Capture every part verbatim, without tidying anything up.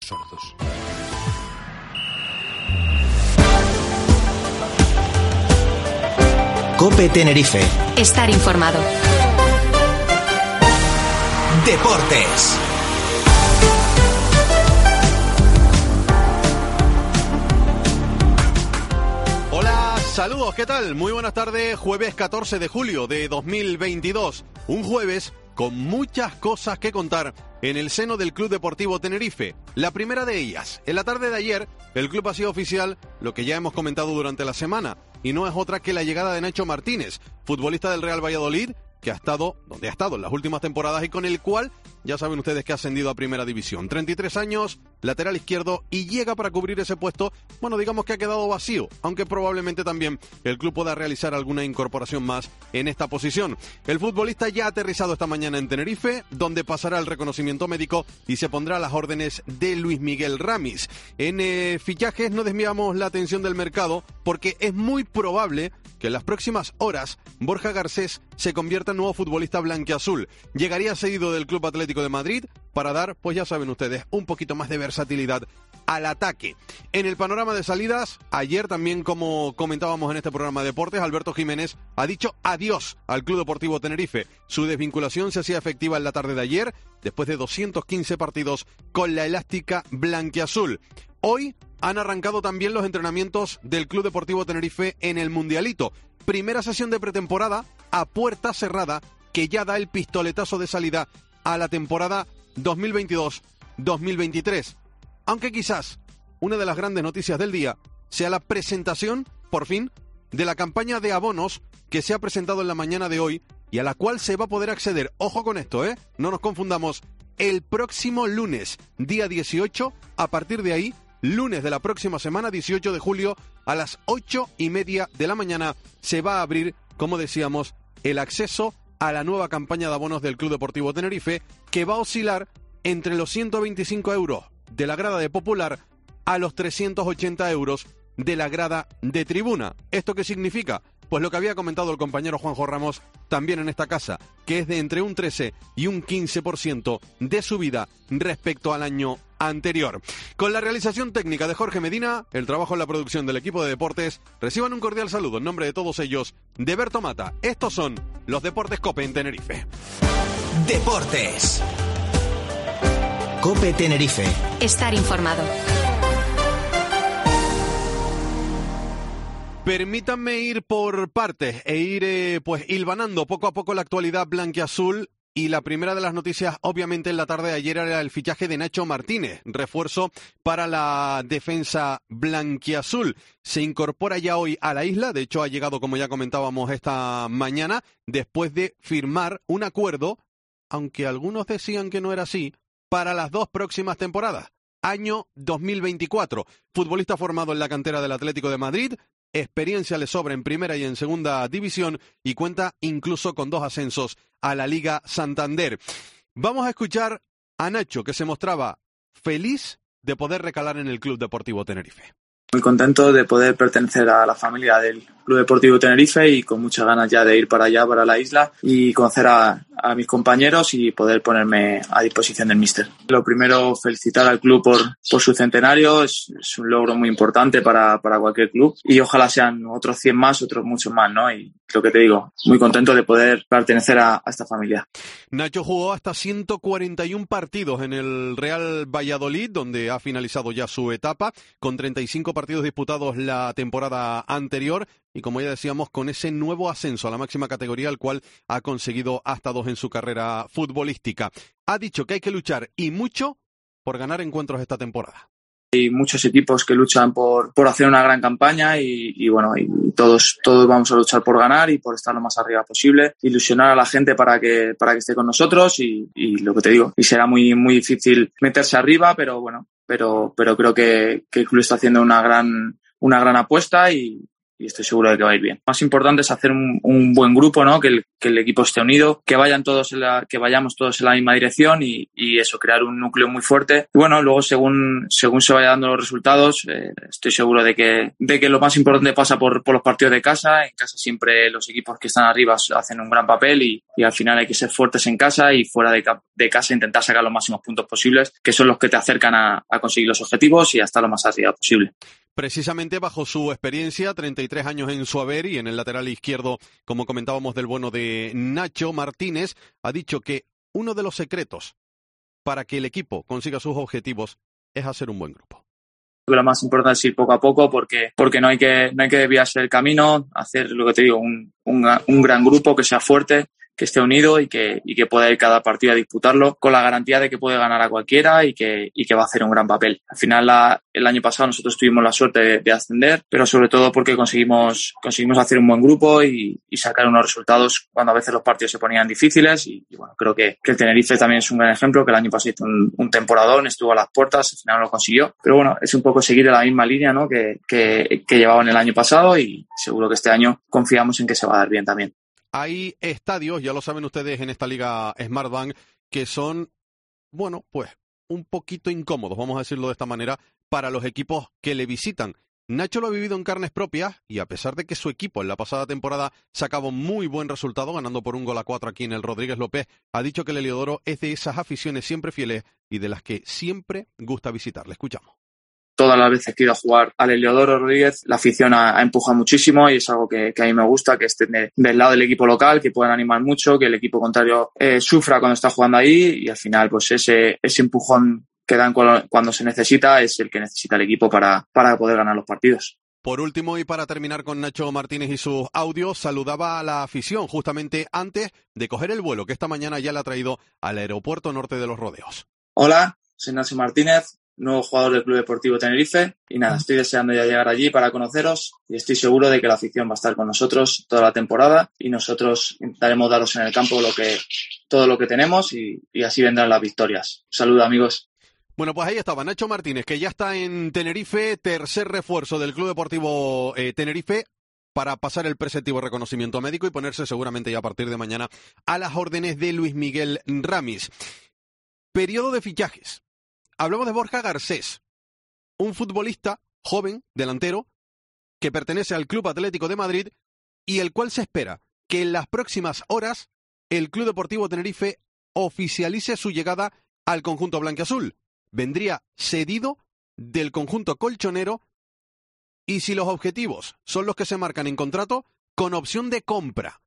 sordos. COPE Tenerife. Estar informado. Deportes. Hola, saludos, ¿qué tal? Muy buenas tardes, jueves catorce de julio de dos mil veintidós. Un jueves con muchas cosas que contar en el seno del Club Deportivo Tenerife. La primera de ellas, en la tarde de ayer, el club ha sido oficial lo que ya hemos comentado durante la semana, y no es otra que la llegada de Nacho Martínez, futbolista del Real Valladolid, que ha estado donde ha estado en las últimas temporadas y con el cual ya saben ustedes que ha ascendido a Primera División. treinta y tres años, lateral izquierdo, y llega para cubrir ese puesto, bueno, digamos que ha quedado vacío, aunque probablemente también el club pueda realizar alguna incorporación más en esta posición. El futbolista ya ha aterrizado esta mañana en Tenerife, donde pasará el reconocimiento médico y se pondrá a las órdenes de Luis Miguel Ramis. En eh, fichajes no desviamos la atención del mercado, porque es muy probable que en las próximas horas Borja Garcés se convierta en nuevo futbolista blanquiazul. Llegaría cedido del Club Atlético de Madrid para dar, pues ya saben ustedes, un poquito más de versatilidad al ataque. En el panorama de salidas, ayer también, como comentábamos en este programa de deportes, Alberto Jiménez ha dicho adiós al Club Deportivo Tenerife. Su desvinculación se hacía efectiva en la tarde de ayer, después de doscientos quince partidos con la elástica blanquiazul. Hoy han arrancado también los entrenamientos del Club Deportivo Tenerife en el Mundialito. Primera sesión de pretemporada a puerta cerrada que ya da el pistoletazo de salida a la temporada dos mil veintidós dos mil veintitrés. Aunque quizás una de las grandes noticias del día sea la presentación, por fin, de la campaña de abonos que se ha presentado en la mañana de hoy y a la cual se va a poder acceder, ojo con esto, ¿eh? No nos confundamos, el próximo lunes, día dieciocho, a partir de ahí, lunes de la próxima semana, dieciocho de julio, a las ocho y media de la mañana, se va a abrir, como decíamos, el acceso a la nueva campaña de abonos del Club Deportivo Tenerife, que va a oscilar entre los ciento veinticinco euros de la grada de Popular a los trescientos ochenta euros de la grada de Tribuna. ¿Esto qué significa? Pues lo que había comentado el compañero Juanjo Ramos también en esta casa, que es de entre un trece y un quince por ciento de subida respecto al año anterior. Con la realización técnica de Jorge Medina, el trabajo en la producción del equipo de deportes, reciban un cordial saludo en nombre de todos ellos, de Berto Mata. Estos son los Deportes COPE en Tenerife. Deportes. COPE Tenerife. Estar informado. Permítanme ir por partes e ir eh, pues hilvanando poco a poco la actualidad blanquiazul. Y la primera de las noticias, obviamente, en la tarde de ayer era el fichaje de Nacho Martínez, refuerzo para la defensa blanquiazul. Se incorpora ya hoy a la isla, de hecho ha llegado, como ya comentábamos esta mañana, después de firmar un acuerdo, aunque algunos decían que no era así, para las dos próximas temporadas. Año dos mil veinticuatro. Futbolista formado en la cantera del Atlético de Madrid, experiencia le sobra en primera y en segunda división y cuenta incluso con dos ascensos a la Liga Santander. Vamos a escuchar a Nacho, que se mostraba feliz de poder recalar en el Club Deportivo Tenerife. Muy contento de poder pertenecer a la familia del Club Deportivo Tenerife y con muchas ganas ya de ir para allá, para la isla y conocer a, a mis compañeros y poder ponerme a disposición del míster. Lo primero, felicitar al club por, por su centenario, es, es un logro muy importante para, para cualquier club y ojalá sean otros cien más, otros muchos más, ¿no? Y lo que te digo, muy contento de poder pertenecer a, a esta familia. Nacho jugó hasta ciento cuarenta y uno partidos en el Real Valladolid, donde ha finalizado ya su etapa, con treinta y cinco partidos disputados la temporada anterior y, como ya decíamos, con ese nuevo ascenso a la máxima categoría, el cual ha conseguido hasta dos en su carrera futbolística. Ha dicho que hay que luchar y mucho por ganar encuentros esta temporada. Hay muchos equipos que luchan por, por hacer una gran campaña y, y bueno, y todos, todos vamos a luchar por ganar y por estar lo más arriba posible, ilusionar a la gente para que, para que esté con nosotros y, y lo que te digo, y será muy, muy difícil meterse arriba, pero bueno, pero, pero creo que, que el club está haciendo una gran, una gran apuesta y, y estoy seguro de que va a ir bien. Lo más importante es hacer un, un buen grupo, ¿no? Que el, que el equipo esté unido, que vayan todos en la, que vayamos todos en la misma dirección y, y eso, crear un núcleo muy fuerte. Y bueno, luego según, según se vayan dando los resultados, eh, estoy seguro de que, de que lo más importante pasa por, por los partidos de casa. En casa siempre los equipos que están arriba hacen un gran papel y, y al final hay que ser fuertes en casa y fuera de, de casa intentar sacar los máximos puntos posibles, que son los que te acercan a, a conseguir los objetivos y a estar lo más arriba posible. Precisamente bajo su experiencia, treinta y tres años en su haber, y en el lateral izquierdo, como comentábamos, del bueno de Nacho Martínez, ha dicho que uno de los secretos para que el equipo consiga sus objetivos es hacer un buen grupo. Lo más importante es ir poco a poco porque, porque no hay que, no hay que desviarse del camino, hacer lo que te digo, un, un, un gran grupo que sea fuerte, que esté unido y que, y que pueda ir cada partido a disputarlo con la garantía de que puede ganar a cualquiera y que, y que va a hacer un gran papel. Al final, la, el año pasado nosotros tuvimos la suerte de, de ascender, pero sobre todo porque conseguimos, conseguimos hacer un buen grupo y, y sacar unos resultados cuando a veces los partidos se ponían difíciles y, y bueno, creo que, que el Tenerife también es un gran ejemplo, que el año pasado hizo un, un temporadón, estuvo a las puertas, al final lo consiguió. Pero bueno, es un poco seguir la misma línea, ¿no? que, que, que llevaban el año pasado y seguro que este año confiamos en que se va a dar bien también. Hay estadios, ya lo saben ustedes en esta liga Smartbank, que son, bueno, pues un poquito incómodos, vamos a decirlo de esta manera, para los equipos que le visitan. Nacho lo ha vivido en carnes propias y a pesar de que su equipo en la pasada temporada sacaba un muy buen resultado, ganando por un gol a cuatro aquí en el Rodríguez López, ha dicho que el Heliodoro es de esas aficiones siempre fieles y de las que siempre gusta visitar. Le escuchamos. Todas las veces que he ido a jugar al Heliodoro Rodríguez, la afición ha, ha empujado muchísimo y es algo que, que a mí me gusta, que estén de, del lado del equipo local, que puedan animar mucho, que el equipo contrario eh, sufra cuando está jugando ahí y al final pues ese, ese empujón que dan cuando, cuando se necesita es el que necesita el equipo para, para poder ganar los partidos. Por último, y para terminar con Nacho Martínez y sus audios, saludaba a la afición justamente antes de coger el vuelo que esta mañana ya le ha traído al Aeropuerto Norte de los Rodeos. Hola, soy Nacho Martínez, nuevo jugador del Club Deportivo Tenerife y nada, estoy deseando ya llegar allí para conoceros y estoy seguro de que la afición va a estar con nosotros toda la temporada y nosotros intentaremos daros en el campo lo que, todo lo que tenemos y, y así vendrán las victorias. Un saludo, amigos. Bueno, pues ahí estaba Nacho Martínez, que ya está en Tenerife, tercer refuerzo del Club Deportivo eh, Tenerife, para pasar el preceptivo reconocimiento médico y ponerse seguramente ya a partir de mañana a las órdenes de Luis Miguel Ramis. Periodo de fichajes. Hablamos de Borja Garcés, un futbolista joven, delantero, que pertenece al Club Atlético de Madrid y el cual se espera que en las próximas horas el Club Deportivo Tenerife oficialice su llegada al conjunto blanquiazul. Vendría cedido del conjunto colchonero y si los objetivos son los que se marcan en contrato, con opción de compra.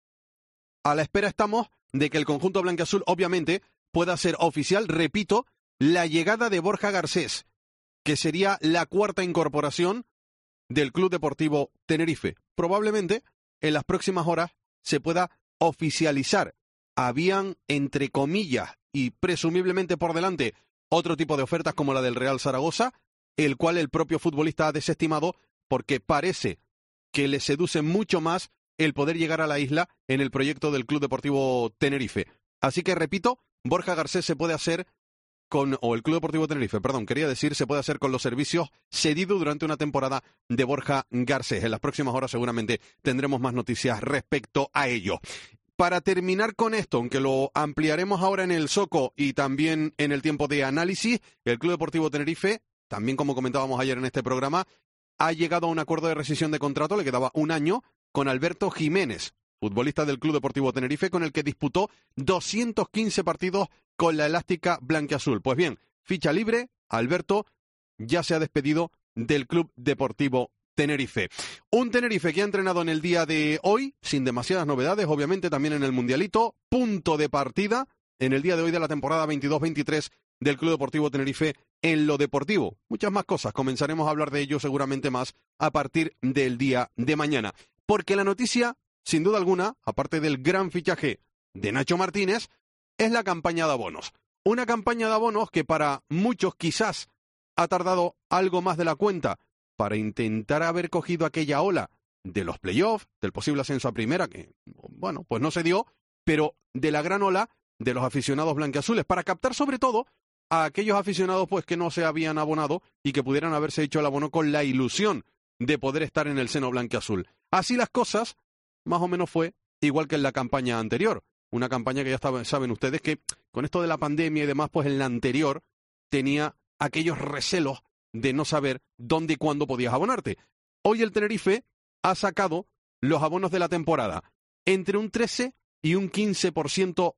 A la espera estamos de que el conjunto blanquiazul obviamente pueda ser oficial, repito, la llegada de Borja Garcés, que sería la cuarta incorporación del Club Deportivo Tenerife. Probablemente en las próximas horas se pueda oficializar. Habían, entre comillas, y presumiblemente por delante, otro tipo de ofertas como la del Real Zaragoza, el cual el propio futbolista ha desestimado porque parece que le seduce mucho más el poder llegar a la isla en el proyecto del Club Deportivo Tenerife. Así que, repito, Borja Garcés se puede hacer con, o el Club Deportivo Tenerife, perdón, quería decir, se puede hacer con los servicios cedidos durante una temporada de Borja Garcés. En las próximas horas seguramente tendremos más noticias respecto a ello. Para terminar con esto, aunque lo ampliaremos ahora en el Soco y también en el tiempo de análisis, el Club Deportivo Tenerife, también como comentábamos ayer en este programa, ha llegado a un acuerdo de rescisión de contrato, le quedaba un año, con Alberto Jiménez, futbolista del Club Deportivo Tenerife, con el que disputó doscientos quince partidos con la elástica blanquiazul. Pues bien, ficha libre, Alberto ya se ha despedido del Club Deportivo Tenerife. Un Tenerife que ha entrenado en el día de hoy, sin demasiadas novedades, obviamente también en el Mundialito, punto de partida en el día de hoy de la temporada veintidós veintitrés del Club Deportivo Tenerife en lo deportivo. Muchas más cosas, comenzaremos a hablar de ello seguramente más a partir del día de mañana. Porque la noticia, sin duda alguna, aparte del gran fichaje de Nacho Martínez, es la campaña de abonos. Una campaña de abonos que para muchos quizás ha tardado algo más de la cuenta para intentar haber cogido aquella ola de los playoffs, del posible ascenso a primera, que, bueno, pues no se dio, pero de la gran ola de los aficionados blanquiazules, para captar sobre todo a aquellos aficionados pues que no se habían abonado y que pudieran haberse hecho el abono con la ilusión de poder estar en el seno blanquiazul. Así las cosas, más o menos fue igual que en la campaña anterior. Una campaña que ya estaba, saben ustedes que con esto de la pandemia y demás, pues en la anterior tenía aquellos recelos de no saber dónde y cuándo podías abonarte. Hoy el Tenerife ha sacado los abonos de la temporada entre un trece y un quince por ciento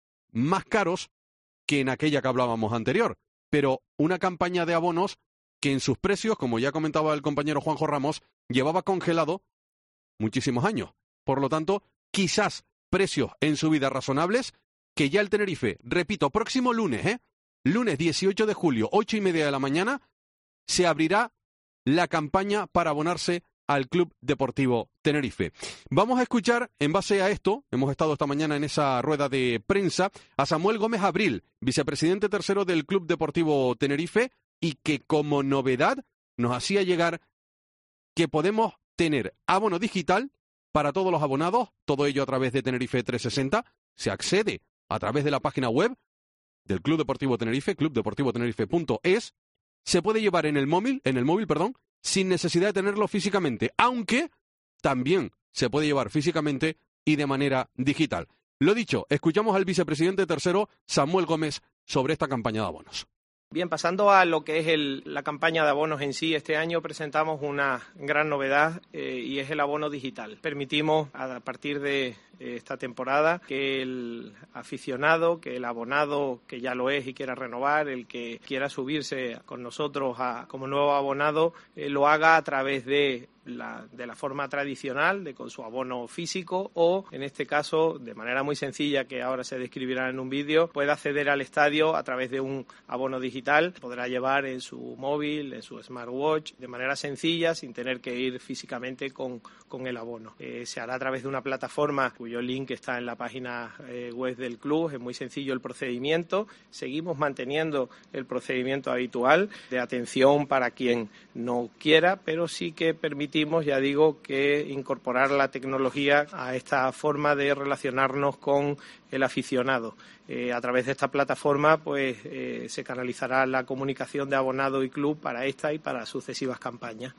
más caros que en aquella que hablábamos anterior. Pero una campaña de abonos que en sus precios, como ya comentaba el compañero Juanjo Ramos, llevaba congelado muchísimos años. Por lo tanto, quizás precios en subida razonables, que ya el Tenerife, repito, próximo lunes, ¿eh? lunes dieciocho de julio, ocho y media de la mañana, se abrirá la campaña para abonarse al Club Deportivo Tenerife. Vamos a escuchar, en base a esto, hemos estado esta mañana en esa rueda de prensa, a Samuel Gómez Abril, vicepresidente tercero del Club Deportivo Tenerife, y que como novedad nos hacía llegar que podemos tener abono digital para todos los abonados, todo ello a través de Tenerife trescientos sesenta, se accede a través de la página web del Club Deportivo Tenerife, club deportivo tenerife punto es, se puede llevar en el móvil, en el móvil, perdón, sin necesidad de tenerlo físicamente, aunque también se puede llevar físicamente y de manera digital. Lo dicho, escuchamos al vicepresidente tercero, Samuel Gómez, sobre esta campaña de abonos. Bien, pasando a lo que es el, la campaña de abonos en sí, este año presentamos una gran novedad eh, y es el abono digital. Permitimos a partir de eh, esta temporada que el aficionado, que el abonado que ya lo es y quiera renovar, el que quiera subirse con nosotros a, como nuevo abonado, eh, lo haga a través de La, de la forma tradicional, de con su abono físico, o en este caso de manera muy sencilla, que ahora se describirá en un vídeo, puede acceder al estadio a través de un abono digital, podrá llevar en su móvil, en su smartwatch, de manera sencilla, sin tener que ir físicamente con, con el abono. Eh, se hará a través de una plataforma cuyo link está en la página eh, web del club. Es muy sencillo el procedimiento, seguimos manteniendo el procedimiento habitual de atención para quien no quiera, pero sí que permite ya digo, que incorporar la tecnología a esta forma de relacionarnos con el aficionado. Eh, a través de esta plataforma pues eh, se canalizará la comunicación de abonado y club para esta y para sucesivas campañas.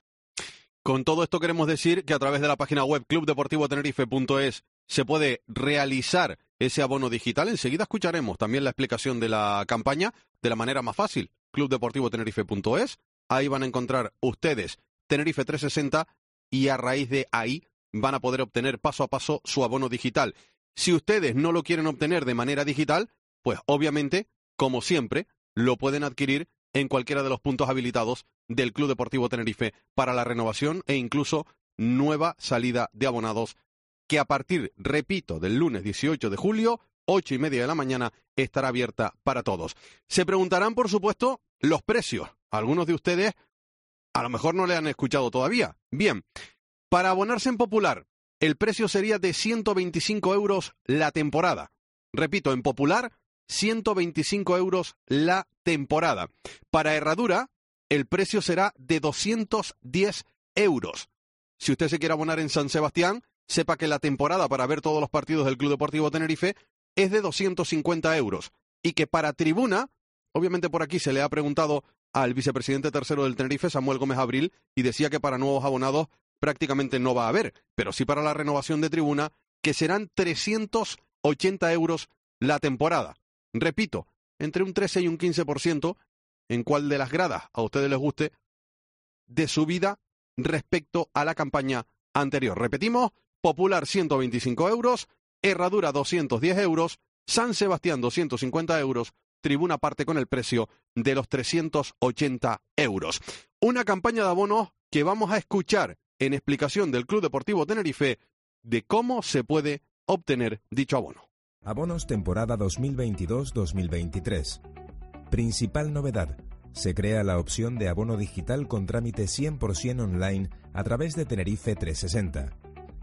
Con todo esto queremos decir que a través de la página web club deportivo tenerife punto es se puede realizar ese abono digital. Enseguida escucharemos también la explicación de la campaña de la manera más fácil. club deportivo tenerife punto es, ahí van a encontrar ustedes Tenerife trescientos sesenta y a raíz de ahí van a poder obtener paso a paso su abono digital. Si ustedes no lo quieren obtener de manera digital, pues obviamente, como siempre, lo pueden adquirir en cualquiera de los puntos habilitados del Club Deportivo Tenerife para la renovación e incluso nueva salida de abonados que a partir, repito, del lunes dieciocho de julio, ocho y media de la mañana, estará abierta para todos. Se preguntarán, por supuesto, los precios. Algunos de ustedes a lo mejor no le han escuchado todavía. Bien, para abonarse en Popular, el precio sería de ciento veinticinco euros la temporada. Repito, en Popular, ciento veinticinco euros la temporada. Para Herradura, el precio será de doscientos diez euros. Si usted se quiere abonar en San Sebastián, sepa que la temporada para ver todos los partidos del Club Deportivo Tenerife es de doscientos cincuenta euros. Y que para Tribuna, obviamente por aquí se le ha preguntado al vicepresidente tercero del Tenerife, Samuel Gómez Abril, y decía que para nuevos abonados prácticamente no va a haber, pero sí para la renovación de Tribuna, que serán trescientos ochenta euros la temporada. Repito, entre un trece y un quince por ciento, en cuál de las gradas a ustedes les guste, de subida respecto a la campaña anterior. Repetimos, Popular ciento veinticinco euros, Herradura doscientos diez euros, San Sebastián doscientos cincuenta euros, Tribuna parte con el precio de los trescientos ochenta euros. Una campaña de abonos que vamos a escuchar en explicación del Club Deportivo Tenerife de cómo se puede obtener dicho abono. Abonos temporada dos mil veintidós dos mil veintitrés. Principal novedad. Se crea la opción de abono digital con trámite cien por ciento online a través de Tenerife trescientos sesenta.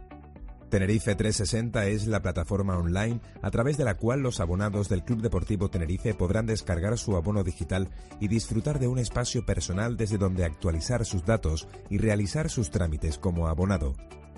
Tenerife trescientos sesenta es la plataforma online a través de la cual los abonados del Club Deportivo Tenerife podrán descargar su abono digital y disfrutar de un espacio personal desde donde actualizar sus datos y realizar sus trámites como abonado.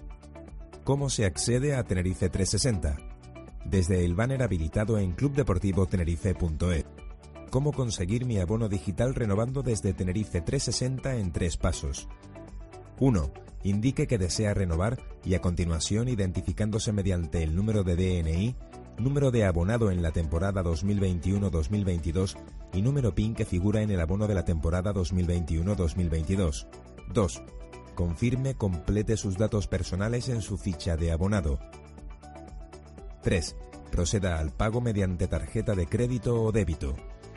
¿Cómo se accede a Tenerife trescientos sesenta? Desde el banner habilitado en club deportivo tenerife punto es. ¿Cómo conseguir mi abono digital renovando desde Tenerife trescientos sesenta en tres pasos? uno. Indique que desea renovar y a continuación, identificándose mediante el número de D N I, número de abonado en la temporada dos mil veintiuno dos mil veintidós y número PIN que figura en el abono de la temporada dos mil veintiuno dos mil veintidós. dos. Confirme, complete sus datos personales en su ficha de abonado. tres. Proceda al pago mediante tarjeta de crédito o débito.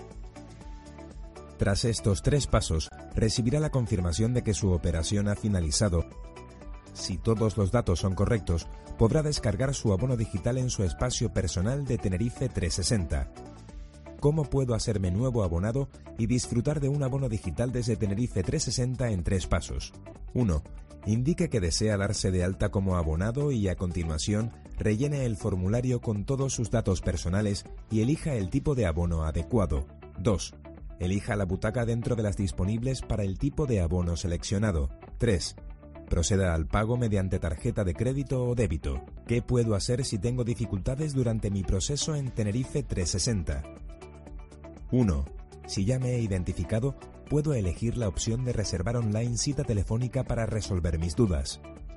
Tras estos tres pasos, recibirá la confirmación de que su operación ha finalizado. Si todos los datos son correctos, podrá descargar su abono digital en su espacio personal de Tenerife trescientos sesenta. ¿Cómo puedo hacerme nuevo abonado y disfrutar de un abono digital desde Tenerife trescientos sesenta en tres pasos? uno. Indique que desea darse de alta como abonado y a continuación rellene el formulario con todos sus datos personales y elija el tipo de abono adecuado. dos. Elija la butaca dentro de las disponibles para el tipo de abono seleccionado. tres. Proceda al pago mediante tarjeta de crédito o débito. ¿Qué puedo hacer si tengo dificultades durante mi proceso en Tenerife trescientos sesenta? uno. Si ya me he identificado, puedo elegir la opción de reservar online cita telefónica para resolver mis dudas.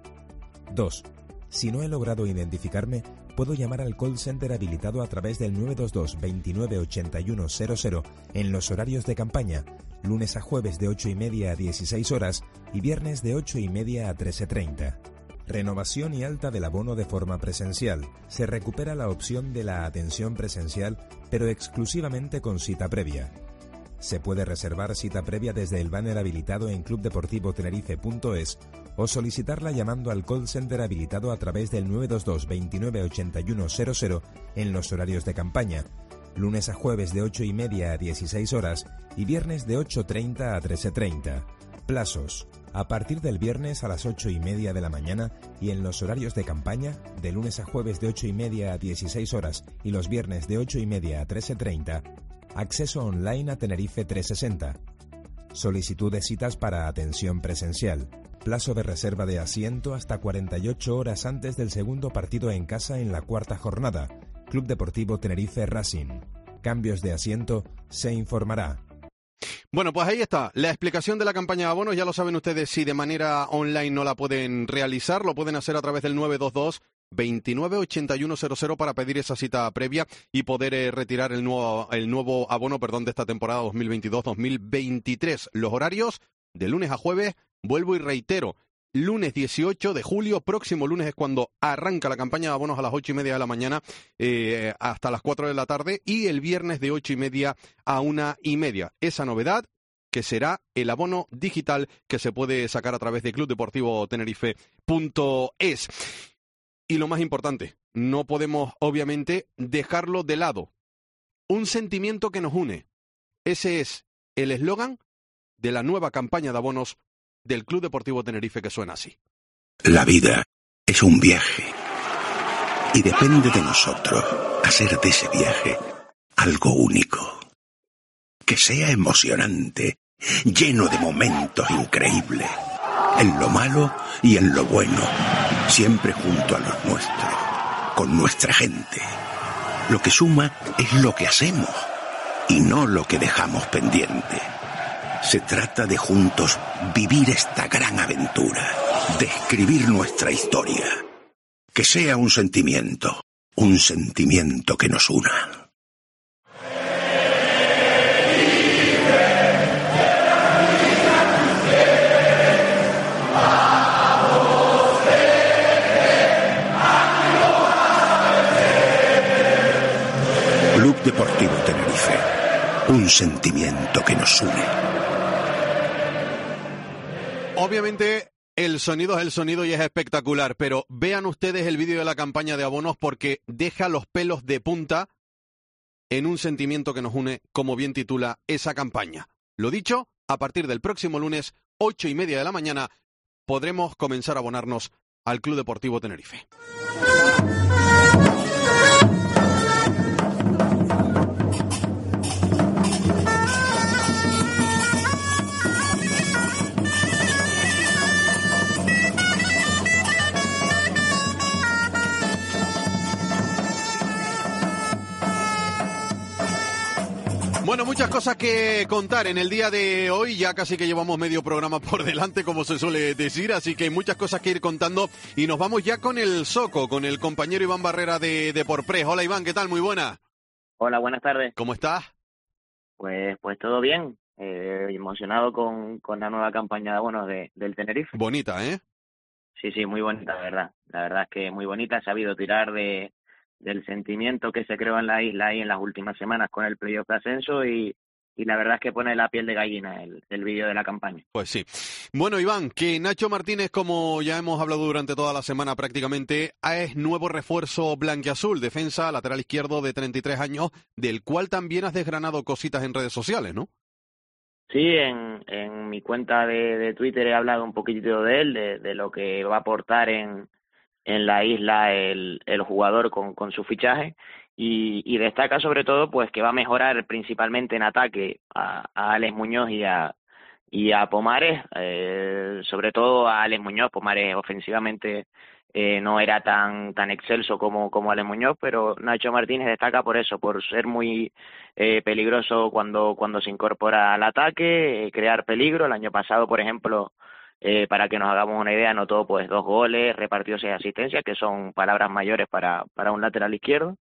dos. Si no he logrado identificarme, puedo llamar al call center habilitado a través del nueve dos dos, veintinueve ochenta y uno cero cero en los horarios de campaña, lunes a jueves de ocho y media a dieciséis horas y viernes de ocho y media a trece treinta. Renovación y alta del abono de forma presencial. Se recupera la opción de la atención presencial, pero exclusivamente con cita previa. Se puede reservar cita previa desde el banner habilitado en club deportivo tenerife punto es o solicitarla llamando al call center habilitado a través del nueve dos dos, veintinueve ochenta y uno cero cero en los horarios de campaña, lunes a jueves de ocho y media a dieciséis horas y viernes de ocho treinta a trece treinta. Plazos. A partir del viernes a las ocho y media de la mañana y en los horarios de campaña, de lunes a jueves de ocho y media a dieciséis horas y los viernes de ocho y media a trece treinta, acceso online a Tenerife trescientos sesenta. Solicitud de citas para atención presencial. Plazo de reserva de asiento hasta cuarenta y ocho horas antes del segundo partido en casa en la cuarta jornada. Club Deportivo Tenerife Racing. Cambios de asiento, se informará. Bueno, pues ahí está, la explicación de la campaña de abonos. Ya lo saben ustedes, si de manera online no la pueden realizar, lo pueden hacer a través del nueve dos dos, veintinueve ochenta y uno cero cero para pedir esa cita previa y poder eh, retirar el nuevo, el nuevo abono perdón, de esta temporada dos mil veintidós dos mil veintitrés. Los horarios de lunes a jueves, vuelvo y reitero, lunes dieciocho de julio, próximo lunes es cuando arranca la campaña de abonos a las ocho y media de la mañana eh, hasta las cuatro de la tarde y el viernes de ocho y media a una y media. Esa novedad que será el abono digital que se puede sacar a través de club deportivo tenerife punto es. Y lo más importante, no podemos obviamente dejarlo de lado. Un sentimiento que nos une. Ese es el eslogan de la nueva campaña de abonos del Club Deportivo Tenerife, que suena así. La vida es un viaje y depende de nosotros hacer de ese viaje algo único. Que sea emocionante, lleno de momentos increíbles, en lo malo y en lo bueno, siempre junto a los nuestros, con nuestra gente. Lo que suma es lo que hacemos y no lo que dejamos pendiente. Se trata de juntos vivir esta gran aventura, de escribir nuestra historia. Que sea un sentimiento, un sentimiento que nos una. Club Deportivo Tenerife, un sentimiento que nos une. Obviamente el sonido es el sonido y es espectacular, pero vean ustedes el vídeo de la campaña de abonos porque deja los pelos de punta en un sentimiento que nos une, como bien titula esa campaña. Lo dicho, a partir del próximo lunes, ocho y media de la mañana, podremos comenzar a abonarnos al Club Deportivo Tenerife. Bueno, muchas muchas cosas que contar en el día de hoy, ya casi que llevamos medio programa por delante, como se suele decir, así que hay muchas cosas que ir contando y nos vamos ya con el Soco, con el compañero Iván Barrera de, de Porprés. Hola Iván, ¿qué tal? Muy buena. Hola, buenas tardes. ¿Cómo estás? Pues pues todo bien, eh, emocionado con, con la nueva campaña de abonos de, del Tenerife. Bonita, ¿eh? Sí, sí, muy bonita, la verdad. La verdad es que muy bonita, he sabido tirar de del sentimiento que se creó en la isla ahí en las últimas semanas con el playoff de ascenso y, y la verdad es que pone la piel de gallina el, el vídeo de la campaña. Pues sí. Bueno, Iván, que Nacho Martínez, como ya hemos hablado durante toda la semana prácticamente, es nuevo refuerzo blanquiazul, defensa lateral izquierdo de treinta y tres años, del cual también has desgranado cositas en redes sociales, ¿no? Sí, en, en mi cuenta de, de Twitter he hablado un poquitito de él, de, de lo que va a aportar en, en la isla el, el jugador con, con su fichaje y, y destaca sobre todo pues que va a mejorar principalmente en ataque a, a Alex Muñoz y a, y a Pomares, eh, sobre todo a Alex Muñoz. Pomares ofensivamente eh, no era tan tan excelso como, como Alex Muñoz, pero Nacho Martínez destaca por eso, por ser muy eh, peligroso cuando, cuando se incorpora al ataque, eh, crear peligro. El año pasado, por ejemplo, Eh, para que nos hagamos una idea, anotó pues dos goles, repartió seis asistencias, que son palabras mayores para, para un lateral izquierdo,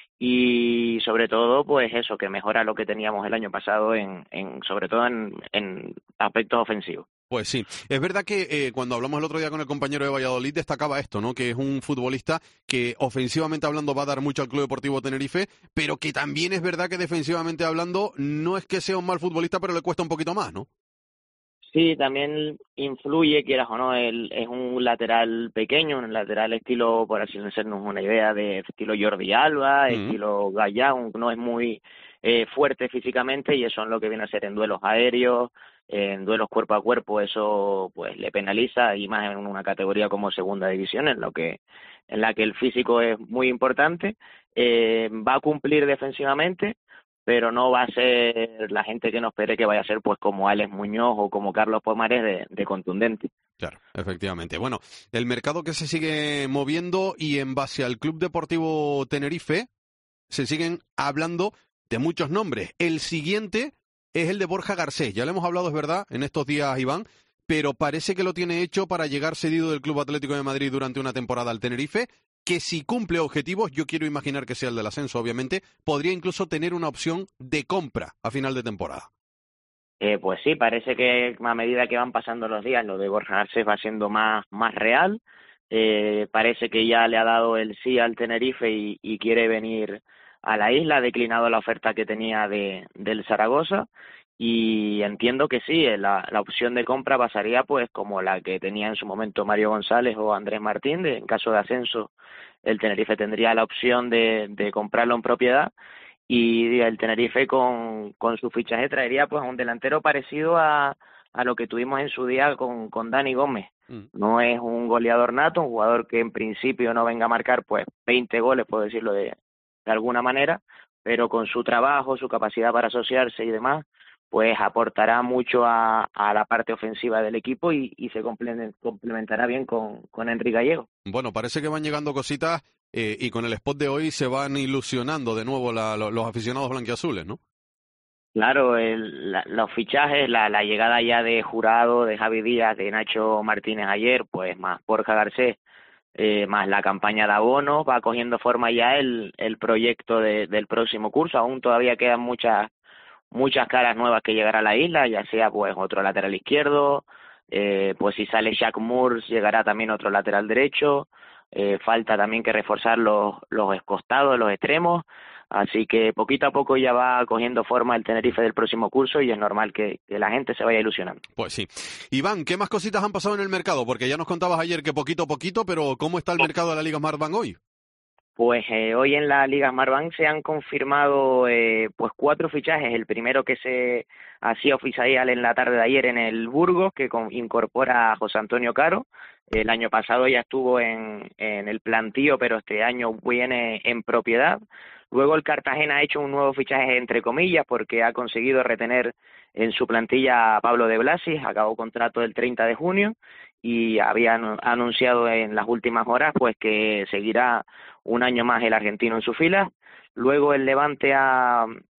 y sobre todo pues eso, que mejora lo que teníamos el año pasado en, en sobre todo en, en aspectos ofensivos. Pues sí, es verdad que eh, cuando hablamos el otro día con el compañero de Valladolid destacaba esto, ¿no? Que es un futbolista que ofensivamente hablando va a dar mucho al Club Deportivo Tenerife, pero que también es verdad que defensivamente hablando no es que sea un mal futbolista, pero le cuesta un poquito más, ¿no? Sí, también influye, quieras o no, él es un lateral pequeño, un lateral estilo, por así hacernos una idea, de estilo Jordi Alba, uh-huh. estilo Gallá, no es muy eh, fuerte físicamente y eso es lo que viene a ser en duelos aéreos, en duelos cuerpo a cuerpo, eso pues le penaliza y más en una categoría como segunda división, en lo que en la que el físico es muy importante, eh, va a cumplir defensivamente, pero no va a ser la gente que nos espere que vaya a ser pues como Alex Muñoz o como Carlos Pomares de, de contundente. Claro, efectivamente. Bueno, el mercado que se sigue moviendo y en base al Club Deportivo Tenerife se siguen hablando de muchos nombres. El siguiente es el de Borja Garcés. Ya le hemos hablado, es verdad, en estos días, Iván, pero parece que lo tiene hecho para llegar cedido del Club Atlético de Madrid durante una temporada al Tenerife, que si cumple objetivos, yo quiero imaginar que sea el del ascenso, obviamente, podría incluso tener una opción de compra a final de temporada. Eh, pues sí, parece que a medida que van pasando los días, lo de Borja Garcés va siendo más, más real. Eh, parece que ya le ha dado el sí al Tenerife y, y quiere venir a la isla, ha declinado la oferta que tenía de del Zaragoza. Y entiendo que sí, la, la opción de compra pasaría pues como la que tenía en su momento Mario González o Andrés Martín. De, en caso de ascenso, el Tenerife tendría la opción de, de comprarlo en propiedad y el Tenerife con, con su fichaje traería pues a un delantero parecido a, a lo que tuvimos en su día con, con Dani Gómez. Mm. No es un goleador nato, un jugador que en principio no venga a marcar pues veinte goles, puedo decirlo de, de alguna manera, pero con su trabajo, su capacidad para asociarse y demás, pues aportará mucho a, a la parte ofensiva del equipo y, y se complementará bien con, con Enrique Gallego. Bueno, parece que van llegando cositas eh, y con el spot de hoy se van ilusionando de nuevo la, los, los aficionados blanquiazules, ¿no? Claro, el, la, los fichajes, la, la llegada ya de Jurado, de Javi Díaz, de Nacho Martínez ayer, pues más Borja Garcés, eh, más la campaña de abono, va cogiendo forma ya el, el proyecto de, del próximo curso. Aún todavía quedan muchas muchas caras nuevas que llegar a la isla, ya sea pues otro lateral izquierdo, eh, pues si sale Jack Moore llegará también otro lateral derecho, eh, falta también que reforzar los, los costados, los extremos, así que poquito a poco ya va cogiendo forma el Tenerife del próximo curso y es normal que, que la gente se vaya ilusionando. Pues sí. Iván, ¿qué más cositas han pasado en el mercado? Porque ya nos contabas ayer que poquito a poquito, pero ¿cómo está el mercado de la Liga Smartbank hoy? Pues eh, hoy en la Liga Smartbank se han confirmado eh, pues cuatro fichajes. El primero que se hacía oficial en la tarde de ayer en el Burgos, que con, incorpora a José Antonio Caro. El año pasado ya estuvo en, en el plantío, pero este año viene en propiedad. Luego el Cartagena ha hecho un nuevo fichaje entre comillas porque ha conseguido retener en su plantilla a Pablo de Blasis, acabó contrato el treinta de junio y había anunciado en las últimas horas pues que seguirá un año más el argentino en su fila. Luego el Levante ha,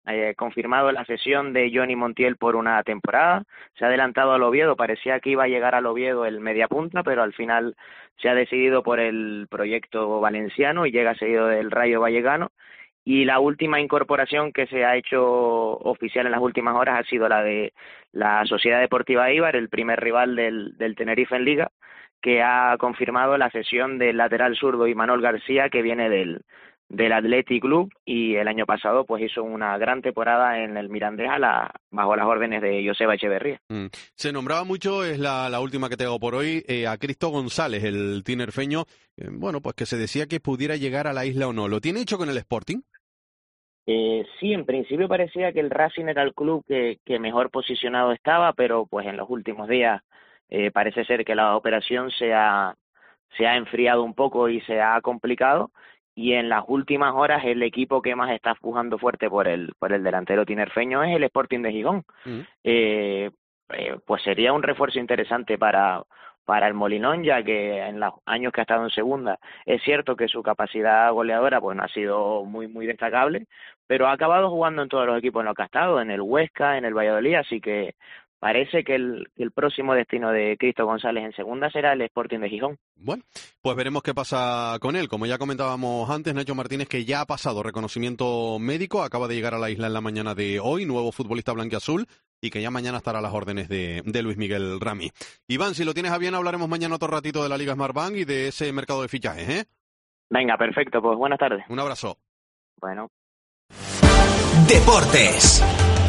eh, confirmado la cesión de Johnny Montiel por una temporada, se ha adelantado al Oviedo, parecía que iba a llegar al Oviedo el mediapunta, pero al final se ha decidido por el proyecto valenciano y llega seguido del Rayo Vallecano. Y la última incorporación que se ha hecho oficial en las últimas horas ha sido la de la Sociedad Deportiva Eibar, el primer rival del, del Tenerife en Liga, que ha confirmado la cesión del lateral zurdo Imanol García, que viene del, del Athletic Club, y el año pasado pues hizo una gran temporada en el Mirandés a la, bajo las órdenes de Joseba Echeverría. Mm. Se nombraba mucho, es la, la última que te hago por hoy, eh, a Cristo González, el tinerfeño, eh, bueno, pues que se decía que pudiera llegar a la isla o no. ¿Lo tiene hecho con el Sporting? Eh, sí, en principio parecía que el Racing era el club que, que mejor posicionado estaba, pero pues en los últimos días eh, parece ser que la operación se ha, se ha enfriado un poco y se ha complicado, y en las últimas horas el equipo que más está pujando fuerte por el, por el delantero tinerfeño es el Sporting de Gijón. Mm. Eh, eh, pues sería un refuerzo interesante para... para el Molinón, ya que en los años que ha estado en segunda es cierto que su capacidad goleadora pues no ha sido muy muy destacable, pero ha acabado jugando en todos los equipos en los que ha estado, en el Huesca, en el Valladolid, así que parece que el, el próximo destino de Cristo González en segunda será el Sporting de Gijón. Bueno, pues veremos qué pasa con él. Como ya comentábamos antes, Nacho Martínez, que ya ha pasado reconocimiento médico, acaba de llegar a la isla en la mañana de hoy, nuevo futbolista blanquiazul, y que ya mañana estará a las órdenes de, de Luis Miguel Rami. Iván, si lo tienes a bien, hablaremos mañana otro ratito de la Liga Smartbank y de ese mercado de fichajes, ¿eh? Venga, perfecto, pues buenas tardes. Un abrazo. Bueno. Deportes.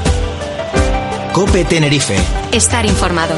COPE Tenerife. Estar informado.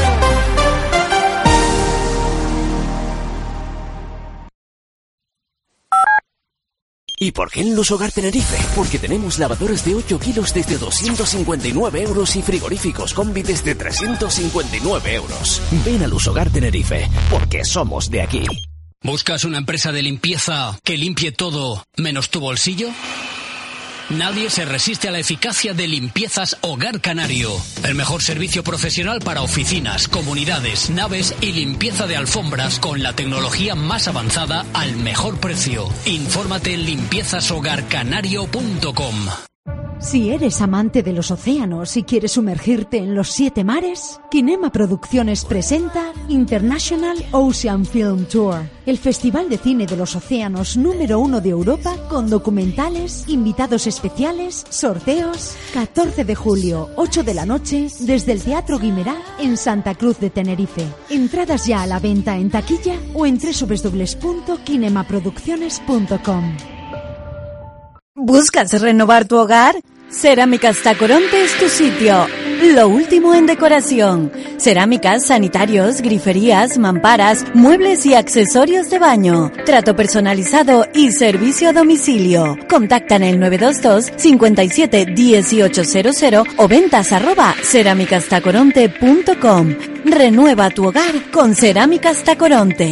¿Y por qué en Lusogar Tenerife? Porque tenemos lavadoras de ocho kilos desde doscientos cincuenta y nueve euros y frigoríficos combi desde trescientos cincuenta y nueve euros. Ven a Lusogar Tenerife, porque somos de aquí. ¿Buscas una empresa de limpieza que limpie todo menos tu bolsillo? Nadie se resiste a la eficacia de Limpiezas Hogar Canario. El mejor servicio profesional para oficinas, comunidades, naves y limpieza de alfombras con la tecnología más avanzada al mejor precio. Infórmate en limpiezas hogar canario punto com. Si eres amante de los océanos y quieres sumergirte en los siete mares, Kinema Producciones presenta International Ocean Film Tour, el festival de cine de los océanos número uno de Europa, con documentales, invitados especiales, sorteos. catorce de julio, ocho de la noche, desde el Teatro Guimerá en Santa Cruz de Tenerife. Entradas ya a la venta en taquilla o en doble u doble u doble u punto kinema producciones punto com. ¿Buscas renovar tu hogar? Cerámicas Tacoronte es tu sitio. Lo último en decoración. Cerámicas, sanitarios, griferías, mamparas, muebles y accesorios de baño. Trato personalizado y servicio a domicilio. Contacta en el nueve dos dos, cinco siete, uno ocho cero cero o ventas arroba cerámicas tacoronte punto com. Renueva tu hogar con Cerámicas Tacoronte.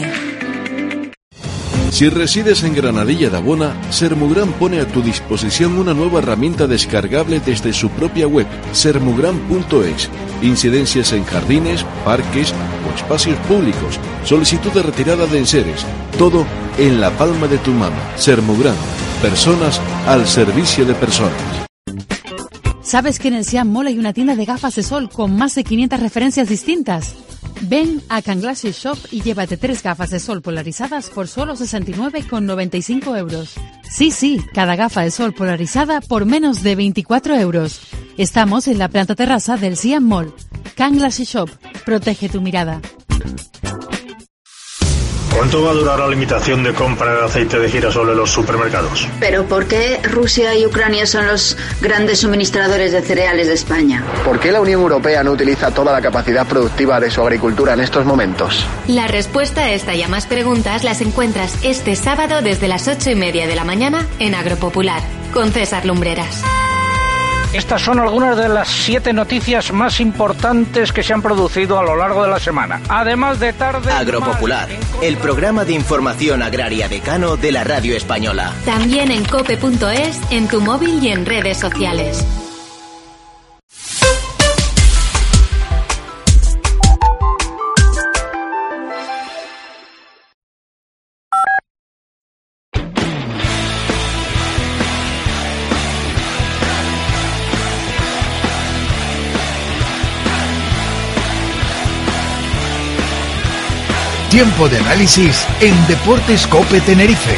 Si resides en Granadilla de Abona, Sermugran pone a tu disposición una nueva herramienta descargable desde su propia web, sermugran punto es. Incidencias en jardines, parques o espacios públicos, solicitud de retirada de enseres, todo en la palma de tu mano. Sermugran, personas al servicio de personas. ¿Sabes que en el Siam Mall hay una tienda de gafas de sol con más de quinientas referencias distintas? Ven a Can Glasses Shop y llévate tres gafas de sol polarizadas por solo sesenta y nueve con noventa y cinco euros. Sí, sí, cada gafa de sol polarizada por menos de veinticuatro euros. Estamos en la planta terraza del Siam Mall. Can Glasses Shop, protege tu mirada. ¿Cuánto va a durar la limitación de compra de aceite de girasol en los supermercados? ¿Pero por qué Rusia y Ucrania son los grandes suministradores de cereales de España? ¿Por qué la Unión Europea no utiliza toda la capacidad productiva de su agricultura en estos momentos? La respuesta a esta y a más preguntas las encuentras este sábado desde las ocho y media de la mañana en Agropopular, con César Lumbreras. Estas son algunas de las siete noticias más importantes que se han producido a lo largo de la semana. Además de tarde... Agropopular, el programa de información agraria decano de la radio española. También en cope punto es, en tu móvil y en redes sociales. Tiempo de análisis en Deportes COPE Tenerife.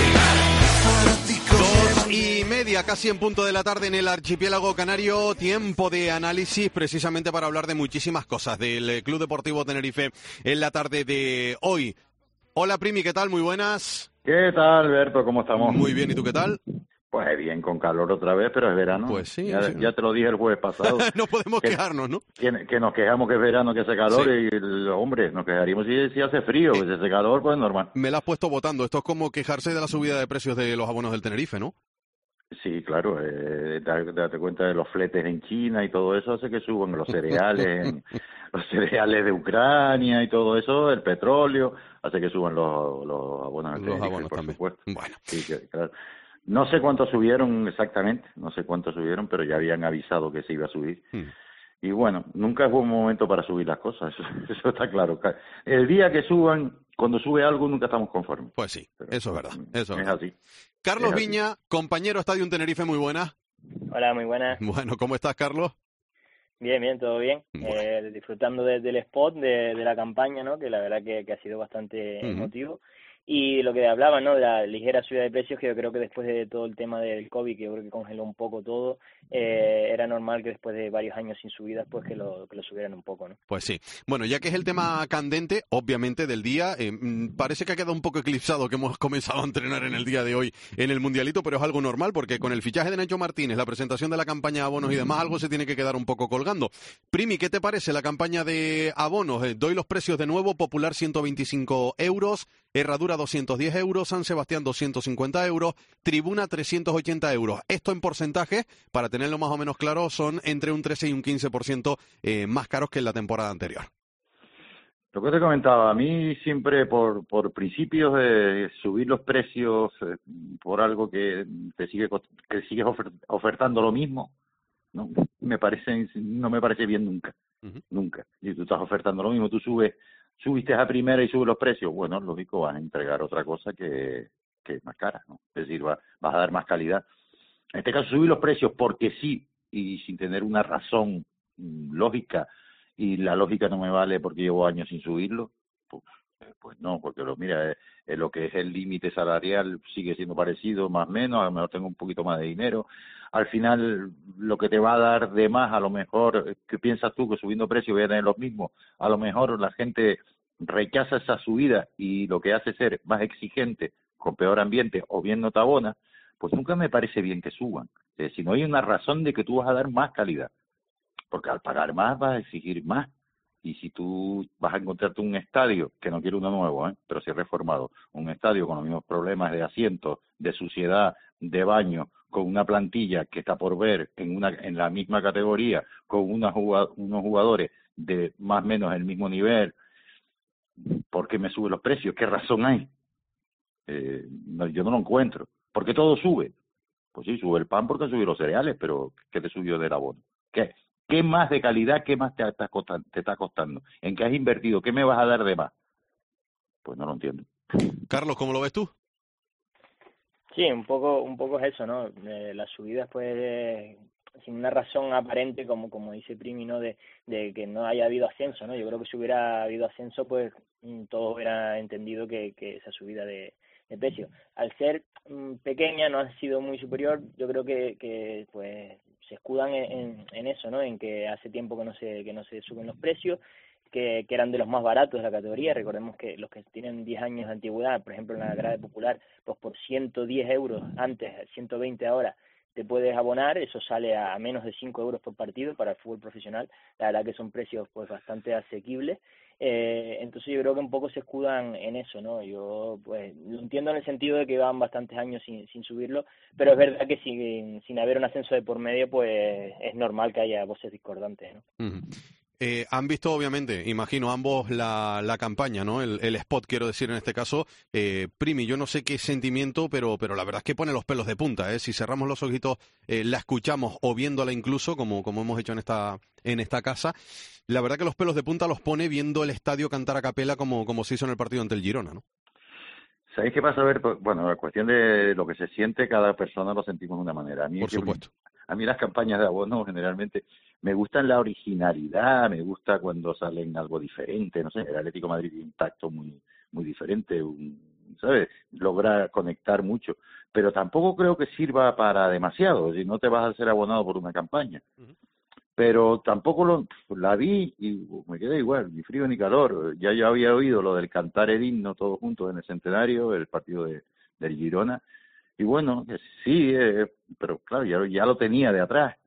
Dos y media, casi en punto de la tarde en el archipiélago canario. Tiempo de análisis precisamente para hablar de muchísimas cosas del Club Deportivo Tenerife en la tarde de hoy. Hola Primi, ¿qué tal? Muy buenas. ¿Qué tal, Alberto? ¿Cómo estamos? Muy bien, ¿y tú qué tal? Pues bien, con calor otra vez, pero es verano. Pues sí. Ya, sí. ya te lo dije el jueves pasado. No podemos que, quejarnos, ¿no? Que, que nos quejamos que es verano, que hace calor, Sí. y, el, hombre, nos quejaríamos si, si hace frío, eh, si hace calor, pues normal. Me la has puesto votando. Esto es como quejarse de la subida de precios de los abonos del Tenerife, ¿no? Sí, claro, eh, date, date cuenta de los fletes en China y todo eso hace que suban los cereales, en, los cereales de Ucrania y todo eso, el petróleo, hace que suban los, los abonos del Los Tenerife, abonos por también. supuesto. Bueno. Sí, que, claro. No sé cuánto subieron exactamente, no sé cuánto subieron, pero ya habían avisado que se iba a subir. Hmm. Y bueno, nunca es buen momento para subir las cosas, eso, eso está claro. El día que suban, cuando sube algo, nunca estamos conformes. Pues sí, pero eso es verdad. Eso es, es verdad. así. Carlos es así. Viña, compañero Estadio Tenerife, muy buena. Hola, muy buenas. Bueno, ¿cómo estás, Carlos? Bien, bien, todo bien. Bueno. Eh, disfrutando de, del spot, de, de la campaña, ¿no? Que la verdad que, que ha sido bastante Ujú. emotivo. Y lo que hablaba, ¿no? De la ligera subida de precios, que yo creo que después de todo el tema del COVID, que yo creo que congeló un poco todo, eh, era normal que después de varios años sin subidas, pues que lo, que lo subieran un poco, ¿no? Pues sí. Bueno, ya que es el tema candente, obviamente, del día, eh, mm, parece que ha quedado un poco eclipsado que hemos comenzado a entrenar en el día de hoy en el Mundialito, pero es algo normal porque con el fichaje de Nacho Martínez, la presentación de la campaña de abonos y demás, algo se tiene que quedar un poco colgando. Primi, ¿qué te parece la campaña de abonos? Eh, doy los precios de nuevo: Popular ciento veinticinco euros, Herradura doscientos diez euros, San Sebastián doscientos cincuenta euros, Tribuna trescientos ochenta euros. Esto en porcentaje, para tenerlo más o menos claro, son entre un trece y un quince por ciento eh, más caros que en la temporada anterior. Lo que te comentaba, a mí siempre por, por principios de subir los precios eh, por algo que te sigue que sigues ofer, ofertando lo mismo, no me parece no me parece bien nunca, uh-huh. nunca. Si tú estás ofertando lo mismo, tú subes subiste a primera y subes los precios, bueno, lógico, vas a entregar otra cosa que, que es más cara, ¿no? Es decir, va, vas a dar más calidad. En este caso, subir los precios porque sí y sin tener una razón mmm, lógica, y la lógica no me vale porque llevo años sin subirlo, pues, pues no, porque lo, mira, eh, eh, lo que es el límite salarial sigue siendo parecido, más o menos, a lo mejor tengo un poquito más de dinero. Al final, lo que te va a dar de más, a lo mejor, ¿qué piensas tú? Que subiendo precios voy a tener los mismos. A lo mejor la gente rechaza esa subida y lo que hace es ser más exigente, con peor ambiente o bien no te abona, pues nunca me parece bien que suban. Eh, si no hay una razón de que tú vas a dar más calidad, porque al pagar más vas a exigir más. Y si tú vas a encontrarte un estadio, que no quiero uno nuevo, ¿eh? pero sí reformado, un estadio con los mismos problemas de asientos, de suciedad, de baño, con una plantilla que está por ver en una en la misma categoría, con una, unos jugadores de más o menos el mismo nivel, ¿por qué me suben los precios? ¿Qué razón hay? Eh, no, yo no lo encuentro. ¿Por qué todo sube? Pues sí, sube el pan porque subió los cereales, pero ¿qué te subió del abono? ¿Qué? ¿Qué más de calidad, qué más te está costando, te está costando? ¿En qué has invertido? ¿Qué me vas a dar de más? Pues no lo entiendo. Carlos, ¿cómo lo ves tú? Sí, un poco un poco es eso, ¿no? Eh, las subidas, pues, eh, sin una razón aparente, como como dice Primi, ¿no? De, de que no haya habido ascenso, ¿no? Yo creo que si hubiera habido ascenso, pues, todos hubieran entendido que, que esa subida de, de precio. Al ser um, pequeña, no ha sido muy superior, yo creo que, que pues, se escudan en, en, en eso, ¿no? En que hace tiempo que no se que no se suben los precios, que, que eran de los más baratos de la categoría. Recordemos que los que tienen diez años de antigüedad, por ejemplo en la grada popular, pues por ciento diez euros antes, ciento veinte ahora, te puedes abonar, eso sale a menos de cinco euros por partido para el fútbol profesional. La verdad que son precios pues bastante asequibles. Eh, entonces yo creo que un poco se escudan en eso, ¿no? Yo pues lo entiendo en el sentido de que van bastantes años sin, sin subirlo, pero es verdad que sin, sin haber un ascenso de por medio, pues es normal que haya voces discordantes, ¿no? Uh-huh. Eh, han visto, obviamente, imagino, ambos la, la campaña, ¿no? El, el spot, quiero decir, en este caso. Eh, Primi, yo no sé qué sentimiento, pero, pero la verdad es que pone los pelos de punta, ¿eh? Si cerramos los ojitos, eh, la escuchamos o viéndola incluso, como, como hemos hecho en esta, en esta casa. La verdad que los pelos de punta los pone viendo el estadio cantar a capela como, como se hizo en el partido ante el Girona, ¿no? ¿Sabéis qué pasa? A ver, bueno, la cuestión de lo que se siente, cada persona lo sentimos de una manera. A mí, Por supuesto. A mí las campañas de abono generalmente me gustan la originalidad, me gusta cuando salen algo diferente, no sé, el Atlético de Madrid tiene un tacto muy muy diferente, un, ¿sabes? Logra conectar mucho, pero tampoco creo que sirva para demasiado, si no te vas a hacer abonado por una campaña. Uh-huh. Pero tampoco lo, la vi y me quedé igual, ni frío ni calor. Ya yo había oído lo del cantar el himno todos juntos en el centenario, el partido de del Girona, y bueno, sí, eh, pero claro, ya, ya lo tenía de atrás.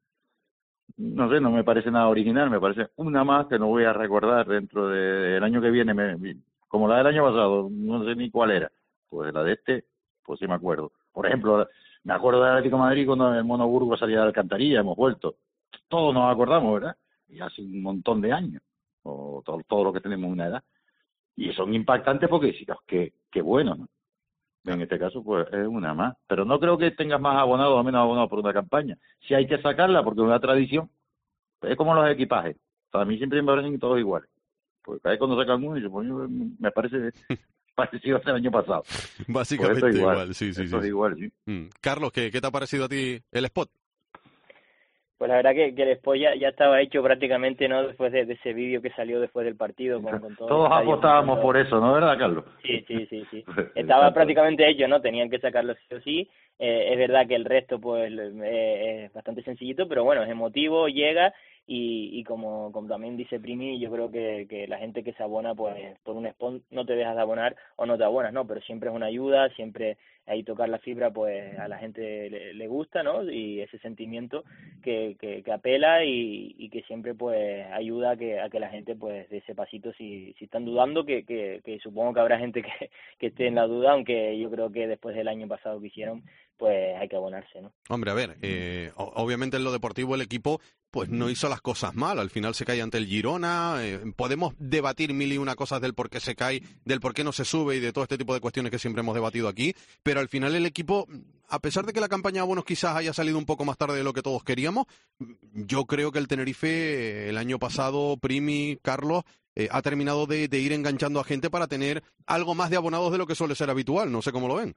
No sé, no me parece nada original, me parece una más que no voy a recordar dentro del de, año que viene, me, como la del año pasado, no sé ni cuál era. Pues la de este, pues sí me acuerdo. Por ejemplo, me acuerdo del Atlético de Madrid cuando el Mono Burgos salía de Alcantarilla, hemos vuelto. Todos nos acordamos, ¿verdad? Y hace un montón de años, o todo, todo lo que tenemos una edad. Y son impactantes porque sí, que, que bueno, ¿no? En este caso, pues es una más. Pero no creo que tengas más abonados o menos abonados por una campaña. Si hay que sacarla, porque es una tradición, es como los equipajes. O sea, a mí siempre me parecen todos iguales. Porque cada vez cuando sacan uno, yo, pues, me parece parecido al año pasado. Básicamente pues igual. igual, sí, sí, esto sí. Es igual, sí. Mm. Carlos, ¿qué, ¿qué te ha parecido a ti el spot? Pues la verdad que, que el spot ya, ya estaba hecho prácticamente, ¿no? Después de, de ese vídeo que salió después del partido. Con, con todo Todos apostábamos todo. por eso, ¿no? ¿Verdad, Carlos? Sí, sí, sí, sí. Estaba prácticamente hecho, ¿no? Tenían que sacarlo sí o sí. Eh, es verdad que el resto, pues, eh, es bastante sencillito, pero bueno, es emotivo, llega y, y como, como también dice Primi, yo creo que, que la gente que se abona, pues, por un spot no te dejas de abonar o no te abonas, ¿no? Pero siempre es una ayuda, siempre ahí tocar la fibra, pues, a la gente le, le gusta, ¿no? Y ese sentimiento que, que, que apela y, y que siempre, pues, ayuda a que, a que la gente, pues, dé ese pasito si, si están dudando, que, que, que supongo que habrá gente que, que esté en la duda, aunque yo creo que después del año pasado que hicieron, pues hay que abonarse, ¿no? Hombre, a ver, eh, obviamente en lo deportivo el equipo pues no hizo las cosas mal, al final se cae ante el Girona, eh, podemos debatir mil y una cosas del por qué se cae, del por qué no se sube y de todo este tipo de cuestiones que siempre hemos debatido aquí, pero al final el equipo, a pesar de que la campaña de abonos quizás haya salido un poco más tarde de lo que todos queríamos, yo creo que el Tenerife el año pasado, Primi, Carlos, eh, ha terminado de, de ir enganchando a gente para tener algo más de abonados de lo que suele ser habitual, no sé cómo lo ven.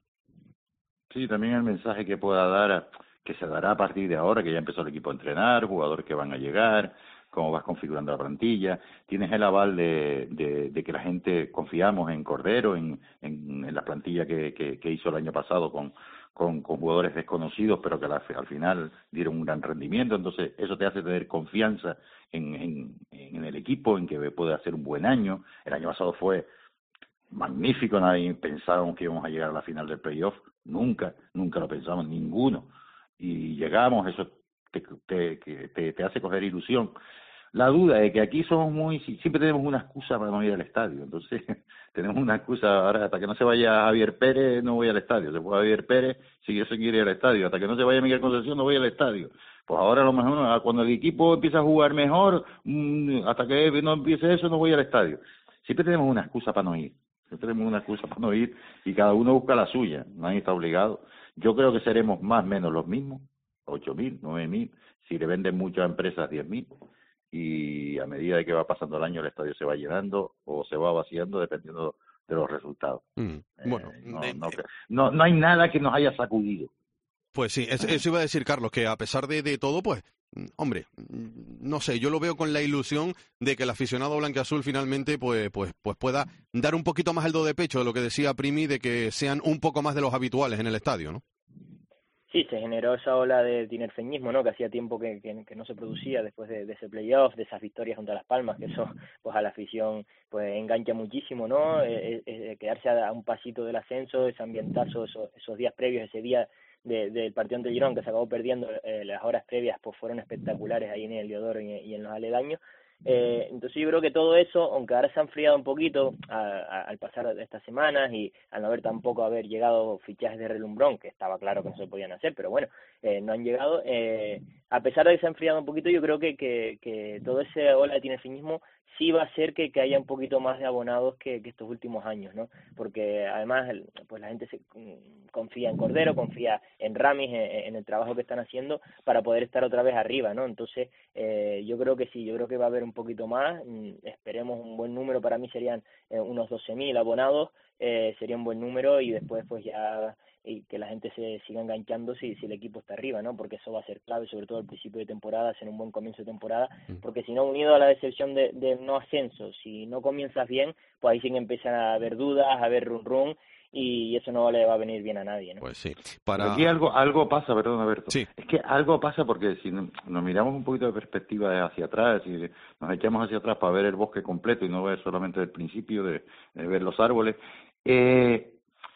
Sí, también el mensaje que pueda dar, que se dará a partir de ahora, que ya empezó el equipo a entrenar, jugadores que van a llegar, cómo vas configurando la plantilla. Tienes el aval de, de, de que la gente confiamos en Cordero, en, en, en la plantilla que, que, que hizo el año pasado con, con, con jugadores desconocidos, pero que la, al final dieron un gran rendimiento. Entonces, eso te hace tener confianza en, en, en el equipo, en que puede hacer un buen año. El año pasado fue magnífico, nadie pensábamos que íbamos a llegar a la final del playoff, nunca, nunca lo pensamos, ninguno, y llegamos, eso te, te, te, te hace coger ilusión. La duda es que aquí somos muy, siempre tenemos una excusa para no ir al estadio, entonces tenemos una excusa, ahora hasta que no se vaya Javier Pérez no voy al estadio, después Javier Pérez si yo se quiere ir al estadio, hasta que no se vaya Miguel Concepción no voy al estadio. Pues ahora a lo mejor cuando el equipo empieza a jugar mejor, hasta que no empiece eso no voy al estadio. Siempre tenemos una excusa para no ir. Tenemos una excusa para no ir y cada uno busca la suya, nadie está obligado. Yo creo que seremos más o menos los mismos, ocho mil, nueve mil, si le venden muchas empresas diez mil, y a medida de que va pasando el año el estadio se va llenando o se va vaciando dependiendo de los resultados. Mm, bueno, eh, no, no, no, no hay nada que nos haya sacudido. Pues sí, eso, eso iba a decir Carlos, que a pesar de, de todo, pues, hombre, no sé, yo lo veo con la ilusión de que el aficionado blanquiazul finalmente pues, pues, pues pueda dar un poquito más el do de pecho de lo que decía Primi, de que sean un poco más de los habituales en el estadio, ¿no? Sí, se generó esa ola de tinerfeñismo, ¿no? Que hacía tiempo que, que, que no se producía después de, de ese playoff, de esas victorias contra Las Palmas, que eso pues a la afición pues engancha muchísimo, ¿no? Eh, eh, quedarse a, a un pasito del ascenso, ese ambientazo, esos, esos días previos, ese día de, del partido ante Girón, que se acabó perdiendo, eh, las horas previas pues fueron espectaculares ahí en el Heliodoro y, y en los aledaños. Eh, entonces yo creo que todo eso, aunque ahora se ha enfriado un poquito a, a, al pasar de estas semanas y al no haber tampoco haber llegado fichajes de relumbrón, que estaba claro que no se podían hacer, pero bueno, eh, no han llegado, eh, a pesar de que se ha enfriado un poquito, yo creo que, que, que todo ese ola de tinerfiñismo sí va a hacer que, que haya un poquito más de abonados que, que estos últimos años, ¿no? Porque además el, pues la gente se confía en Cordero, confía en Ramis, en, en el trabajo que están haciendo para poder estar otra vez arriba, ¿no? Entonces eh, yo creo que sí, yo creo que va a haber un poquito más, esperemos un buen número, para mí serían eh, unos doce mil abonados, eh, sería un buen número y después pues ya y que la gente se siga enganchando si, si el equipo está arriba, ¿no? Porque eso va a ser clave, sobre todo al principio de temporada, hacer un buen comienzo de temporada, porque si no, unido a la decepción de, de no ascenso, si no comienzas bien, pues ahí sí que empiezan a haber dudas, a haber run run, y eso no le va a venir bien a nadie, ¿no? Pues sí. Para... Aquí algo algo pasa, perdón, Alberto. Sí. Es que algo pasa porque si nos miramos un poquito de perspectiva hacia atrás, y nos echamos hacia atrás para ver el bosque completo y no ver solamente el principio de, de ver los árboles, eh,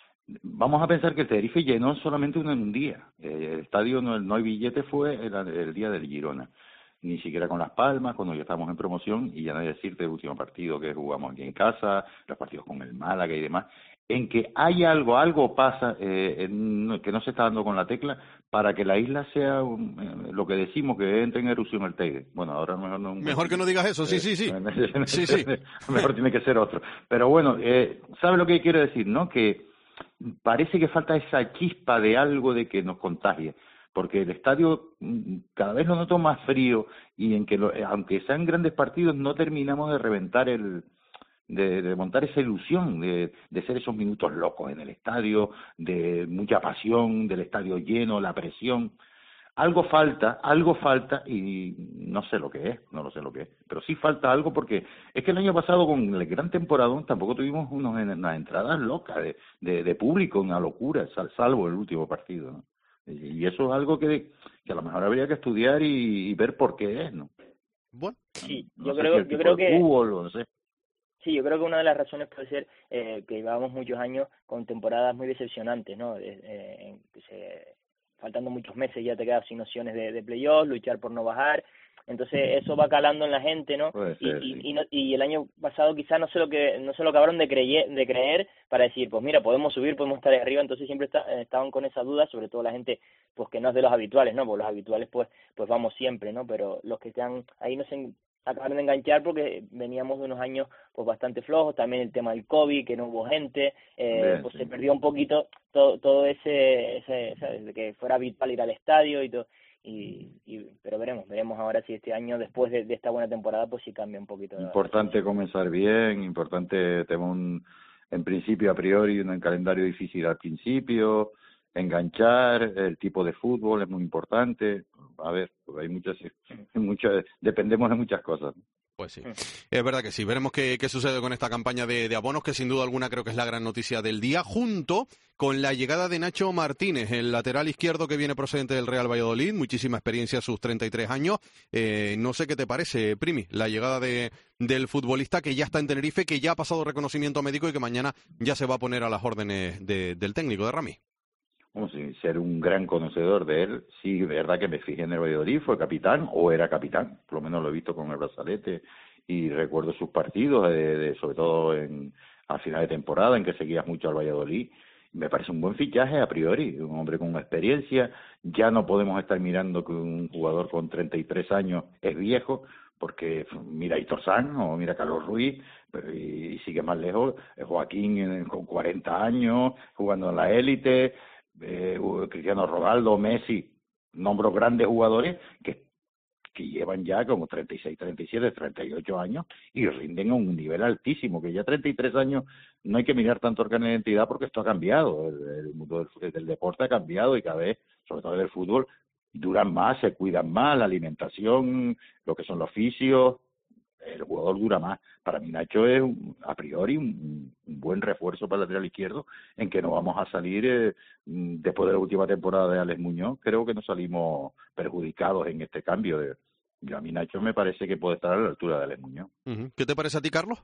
vamos a pensar que el Tenerife llenó solamente uno en un día. Eh, el estadio no, no hay billete, fue el, el día del Girona. Ni siquiera con Las Palmas, cuando ya estábamos en promoción, y ya no hay decirte el último partido que jugamos aquí en casa, los partidos con el Málaga y demás, en que hay algo, algo pasa eh, en, que no se está dando con la tecla para que la isla sea um, eh, lo que decimos, que entre en erupción el Teide. Bueno, ahora mejor no... Mejor que no digas eso, sí, sí, sí. sí, sí. Mejor tiene que ser otro. Pero bueno, eh, ¿sabe lo que quiero decir, no? Que parece que falta esa chispa de algo de que nos contagie, porque el estadio cada vez lo noto más frío y en que lo, aunque sean grandes partidos no terminamos de reventar el de, de montar esa ilusión de, de ser esos minutos locos en el estadio, de mucha pasión, del estadio lleno, la presión. Algo falta, algo falta y no sé lo que es, no lo sé lo que es, pero sí falta algo porque es que el año pasado con el gran temporadón tampoco tuvimos unos, unas entradas locas de, de, de público, una locura, salvo el último partido, ¿no? Y eso es algo que, que a lo mejor habría que estudiar y, y ver por qué es, ¿no? Bueno, sí, no yo sé creo, si el yo tipo creo de que fútbol, no sé. Sí, yo creo que una de las razones puede ser eh, que llevábamos muchos años con temporadas muy decepcionantes, ¿no? Eh, eh, que se, faltando muchos meses ya te quedas sin opciones de, de playoff, luchar por no bajar, entonces eso va calando en la gente, ¿no? Puede Y, ser, y, sí. y, no, y el año pasado quizás no se lo que no se lo acabaron de creer, de creer para decir, pues mira, podemos subir, podemos estar ahí arriba, entonces siempre está, estaban con esa duda, sobre todo la gente pues que no es de los habituales, ¿no? Porque los habituales pues pues vamos siempre, ¿no? Pero los que están ahí no se acabaron de enganchar porque veníamos de unos años pues bastante flojos, también el tema del COVID, que no hubo gente, eh, Bien, pues sí. se perdió un poquito todo todo ese, ese ¿sabes? De que fuera habitual ir al estadio y todo, y, y pero veremos, veremos ahora si este año, después de, de esta buena temporada, pues sí cambia un poquito. Importante comenzar bien, importante tener un, en principio a priori un calendario difícil al principio, enganchar, el tipo de fútbol es muy importante. A ver, pues hay muchas, muchas, dependemos de muchas cosas. Pues sí, es verdad que sí. Veremos qué, qué sucede con esta campaña de, de abonos, que sin duda alguna creo que es la gran noticia del día, junto con la llegada de Nacho Martínez, el lateral izquierdo que viene procedente del Real Valladolid, muchísima experiencia a sus treinta y tres años. Eh, no sé qué te parece, Primi, la llegada de del futbolista que ya está en Tenerife, que ya ha pasado reconocimiento médico y que mañana ya se va a poner a las órdenes de, del técnico, de Rami. Como si ser un gran conocedor de él, sí, de verdad que me fijé en el Valladolid, fue capitán, o era capitán, por lo menos lo he visto con el brazalete, y recuerdo sus partidos, de, de, sobre todo en, a final de temporada, en que seguías mucho al Valladolid. Me parece un buen fichaje a priori, un hombre con experiencia. Ya no podemos estar mirando que un jugador con treinta y tres años es viejo, porque mira a Hitor Sanz o mira a Carlos Ruiz, pero y, y sigue más lejos, Joaquín eh, con cuarenta años, jugando en la élite, Eh, Cristiano Ronaldo, Messi, nombro grandes jugadores que, que llevan ya como treinta y seis, treinta y siete, treinta y ocho años y rinden a un nivel altísimo, que ya treinta y tres años no hay que mirar tanto el carnet de identidad porque esto ha cambiado, el, el mundo del, del deporte ha cambiado y cada vez, sobre todo del fútbol, duran más, se cuidan más, la alimentación, lo que son los fisios, el jugador dura más. Para mí Nacho es un, a priori un, un buen refuerzo para el lateral izquierdo, en que no vamos a salir eh, después de la última temporada de Alex Muñoz, creo que no salimos perjudicados en este cambio. De, y a mí Nacho me parece que puede estar a la altura de Alex Muñoz. Uh-huh. ¿Qué te parece a ti, Carlos?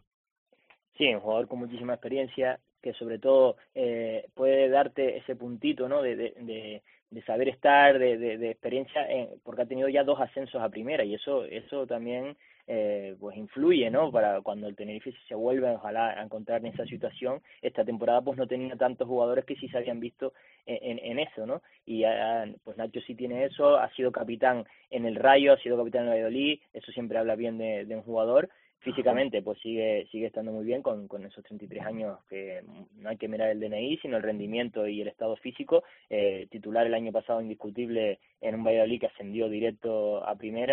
Sí, un jugador con muchísima experiencia, que sobre todo eh, puede darte ese puntito, ¿no? De, de, de, de saber estar, de, de, de experiencia, en, porque ha tenido ya dos ascensos a primera y eso eso también eh, pues influye, ¿no? Para cuando el Tenerife se vuelve, ojalá, a encontrar en esa situación. Esta temporada pues no tenía tantos jugadores que sí se habían visto en, en, en eso, ¿no? Y a, pues Nacho sí tiene eso, ha sido capitán en el Rayo, ha sido capitán en el Valladolid, eso siempre habla bien de, de un jugador. Físicamente pues sigue sigue estando muy bien con, con esos treinta y tres años, que no hay que mirar el D N I sino el rendimiento y el estado físico. Eh, titular el año pasado indiscutible en un Valladolid que ascendió directo a primera,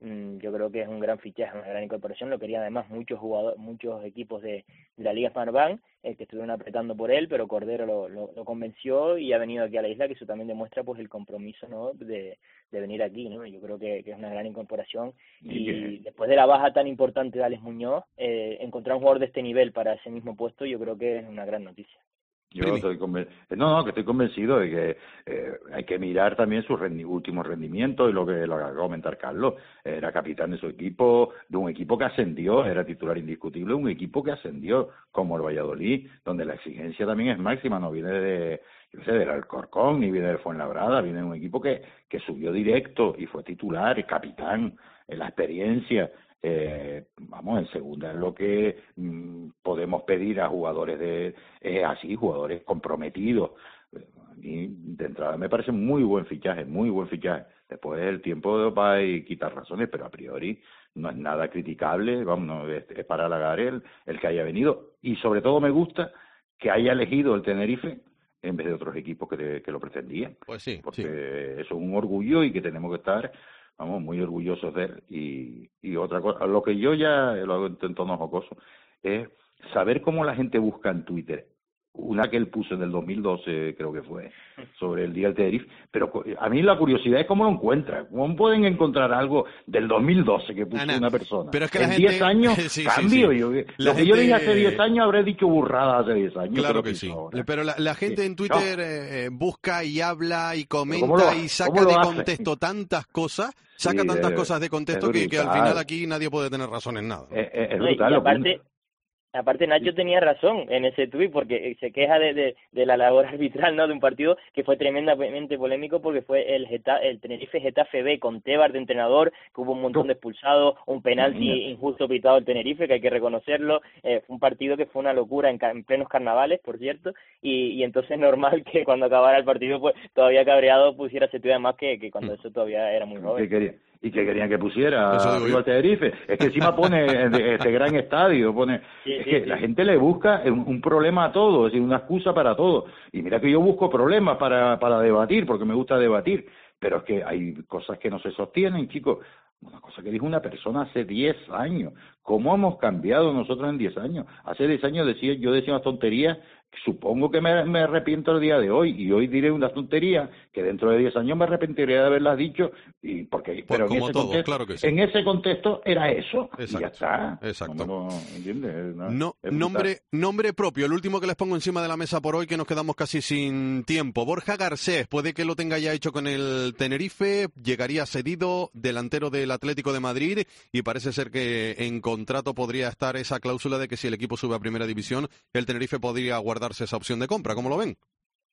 mmm, yo creo que es un gran fichaje, una gran incorporación. Lo querían además muchos jugadores, muchos equipos de, de la Liga Smartbank, eh, que estuvieron apretando por él, pero Cordero lo, lo, lo convenció y ha venido aquí a la isla, que eso también demuestra pues el compromiso, ¿no?, de, de venir aquí, ¿no? Yo creo que, que es una gran incorporación y, y después de la baja tan importante de Alex Muñoz, eh, encontrar un jugador de este nivel para ese mismo puesto, yo creo que es una gran noticia. Yo estoy conven... no, no, que estoy convencido de que eh, hay que mirar también sus rendi... últimos rendimientos y lo que lo acaba de comentar Carlos. Era capitán de su equipo, de un equipo que ascendió, era titular indiscutible, un equipo que ascendió como el Valladolid, donde la exigencia también es máxima, no viene de, yo sé, del Alcorcón ni viene del Fuenlabrada, viene de un equipo que, que subió directo y fue titular, capitán, en la experiencia. Eh, vamos, en segunda es lo que mm, podemos pedir a jugadores de eh, así, jugadores comprometidos. A mí, de entrada, me parece muy buen fichaje, muy buen fichaje. Después el tiempo va a quitar razones, pero a priori no es nada criticable, vamos, no, es, es para halagar el, el que haya venido. Y sobre todo me gusta que haya elegido el Tenerife en vez de otros equipos que, que lo pretendían. Pues sí, porque sí. Eso es un orgullo y que tenemos que estar, vamos, muy orgullosos de él. Y, y otra cosa, lo que yo ya lo hago en tono jocoso, es saber cómo la gente busca en Twitter una que él puso en el dos mil doce, creo que fue, sobre el Día del Tenerife, pero a mí la curiosidad es cómo lo encuentran, cómo pueden encontrar algo del dos mil doce que puso Ana, una persona. Pero es que en la diez gente... años, sí, cambio. Sí, sí. Yo, lo la que gente... yo dije hace diez años, habré dicho burrada hace diez años. Claro que sí, ahora. Pero la, la gente sí. en Twitter no. eh, busca y habla y comenta lo, y saca de contexto tantas cosas, saca sí, tantas es, cosas de contexto que, que al final aquí nadie puede tener razón en nada. Es, es, es brutal. Y aparte... Aparte Nacho tenía razón en ese tuit porque se queja de, de, de la labor arbitral, ¿no?, de un partido que fue tremendamente polémico porque fue el Geta, el Tenerife Getafe B con Tebar de entrenador, que hubo un montón de expulsados, un penalti injusto pitado al Tenerife, que hay que reconocerlo, eh, fue un partido que fue una locura en, en plenos carnavales, por cierto, y, y entonces es normal que cuando acabara el partido pues todavía cabreado pusiera ese tuit, además que, que cuando eso todavía era muy joven. ¿Qué quería? Y que querían que pusiera arriba al Tenerife. Es que encima pone este gran estadio, pone sí, es sí, que sí. la gente le busca un, un problema a todo, es decir, una excusa para todo. Y mira que yo busco problemas para, para debatir, porque me gusta debatir, pero es que hay cosas que no se sostienen, chicos. Una cosa que dijo una persona hace diez años. ¿Cómo hemos cambiado nosotros en diez años? Hace diez años decía, yo decía unas tonterías, supongo que me, me arrepiento el día de hoy, y hoy diré unas tonterías que dentro de diez años me arrepentiría de haberlas dicho, y porque pues pero como en ese todos, contexto, claro que sí. en ese contexto era eso, exacto, y ya está. Exacto. No, no, ¿entiendes? No, no, nombre, nombre propio, el último que les pongo encima de la mesa por hoy, que nos quedamos casi sin tiempo. Borja Garcés, puede que lo tenga ya hecho con el Tenerife, llegaría cedido, delantero del Atlético de Madrid, y parece ser que en contrato podría estar esa cláusula de que si el equipo sube a Primera División, el Tenerife podría guardarse esa opción de compra. ¿Cómo lo ven?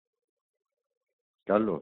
Carlos.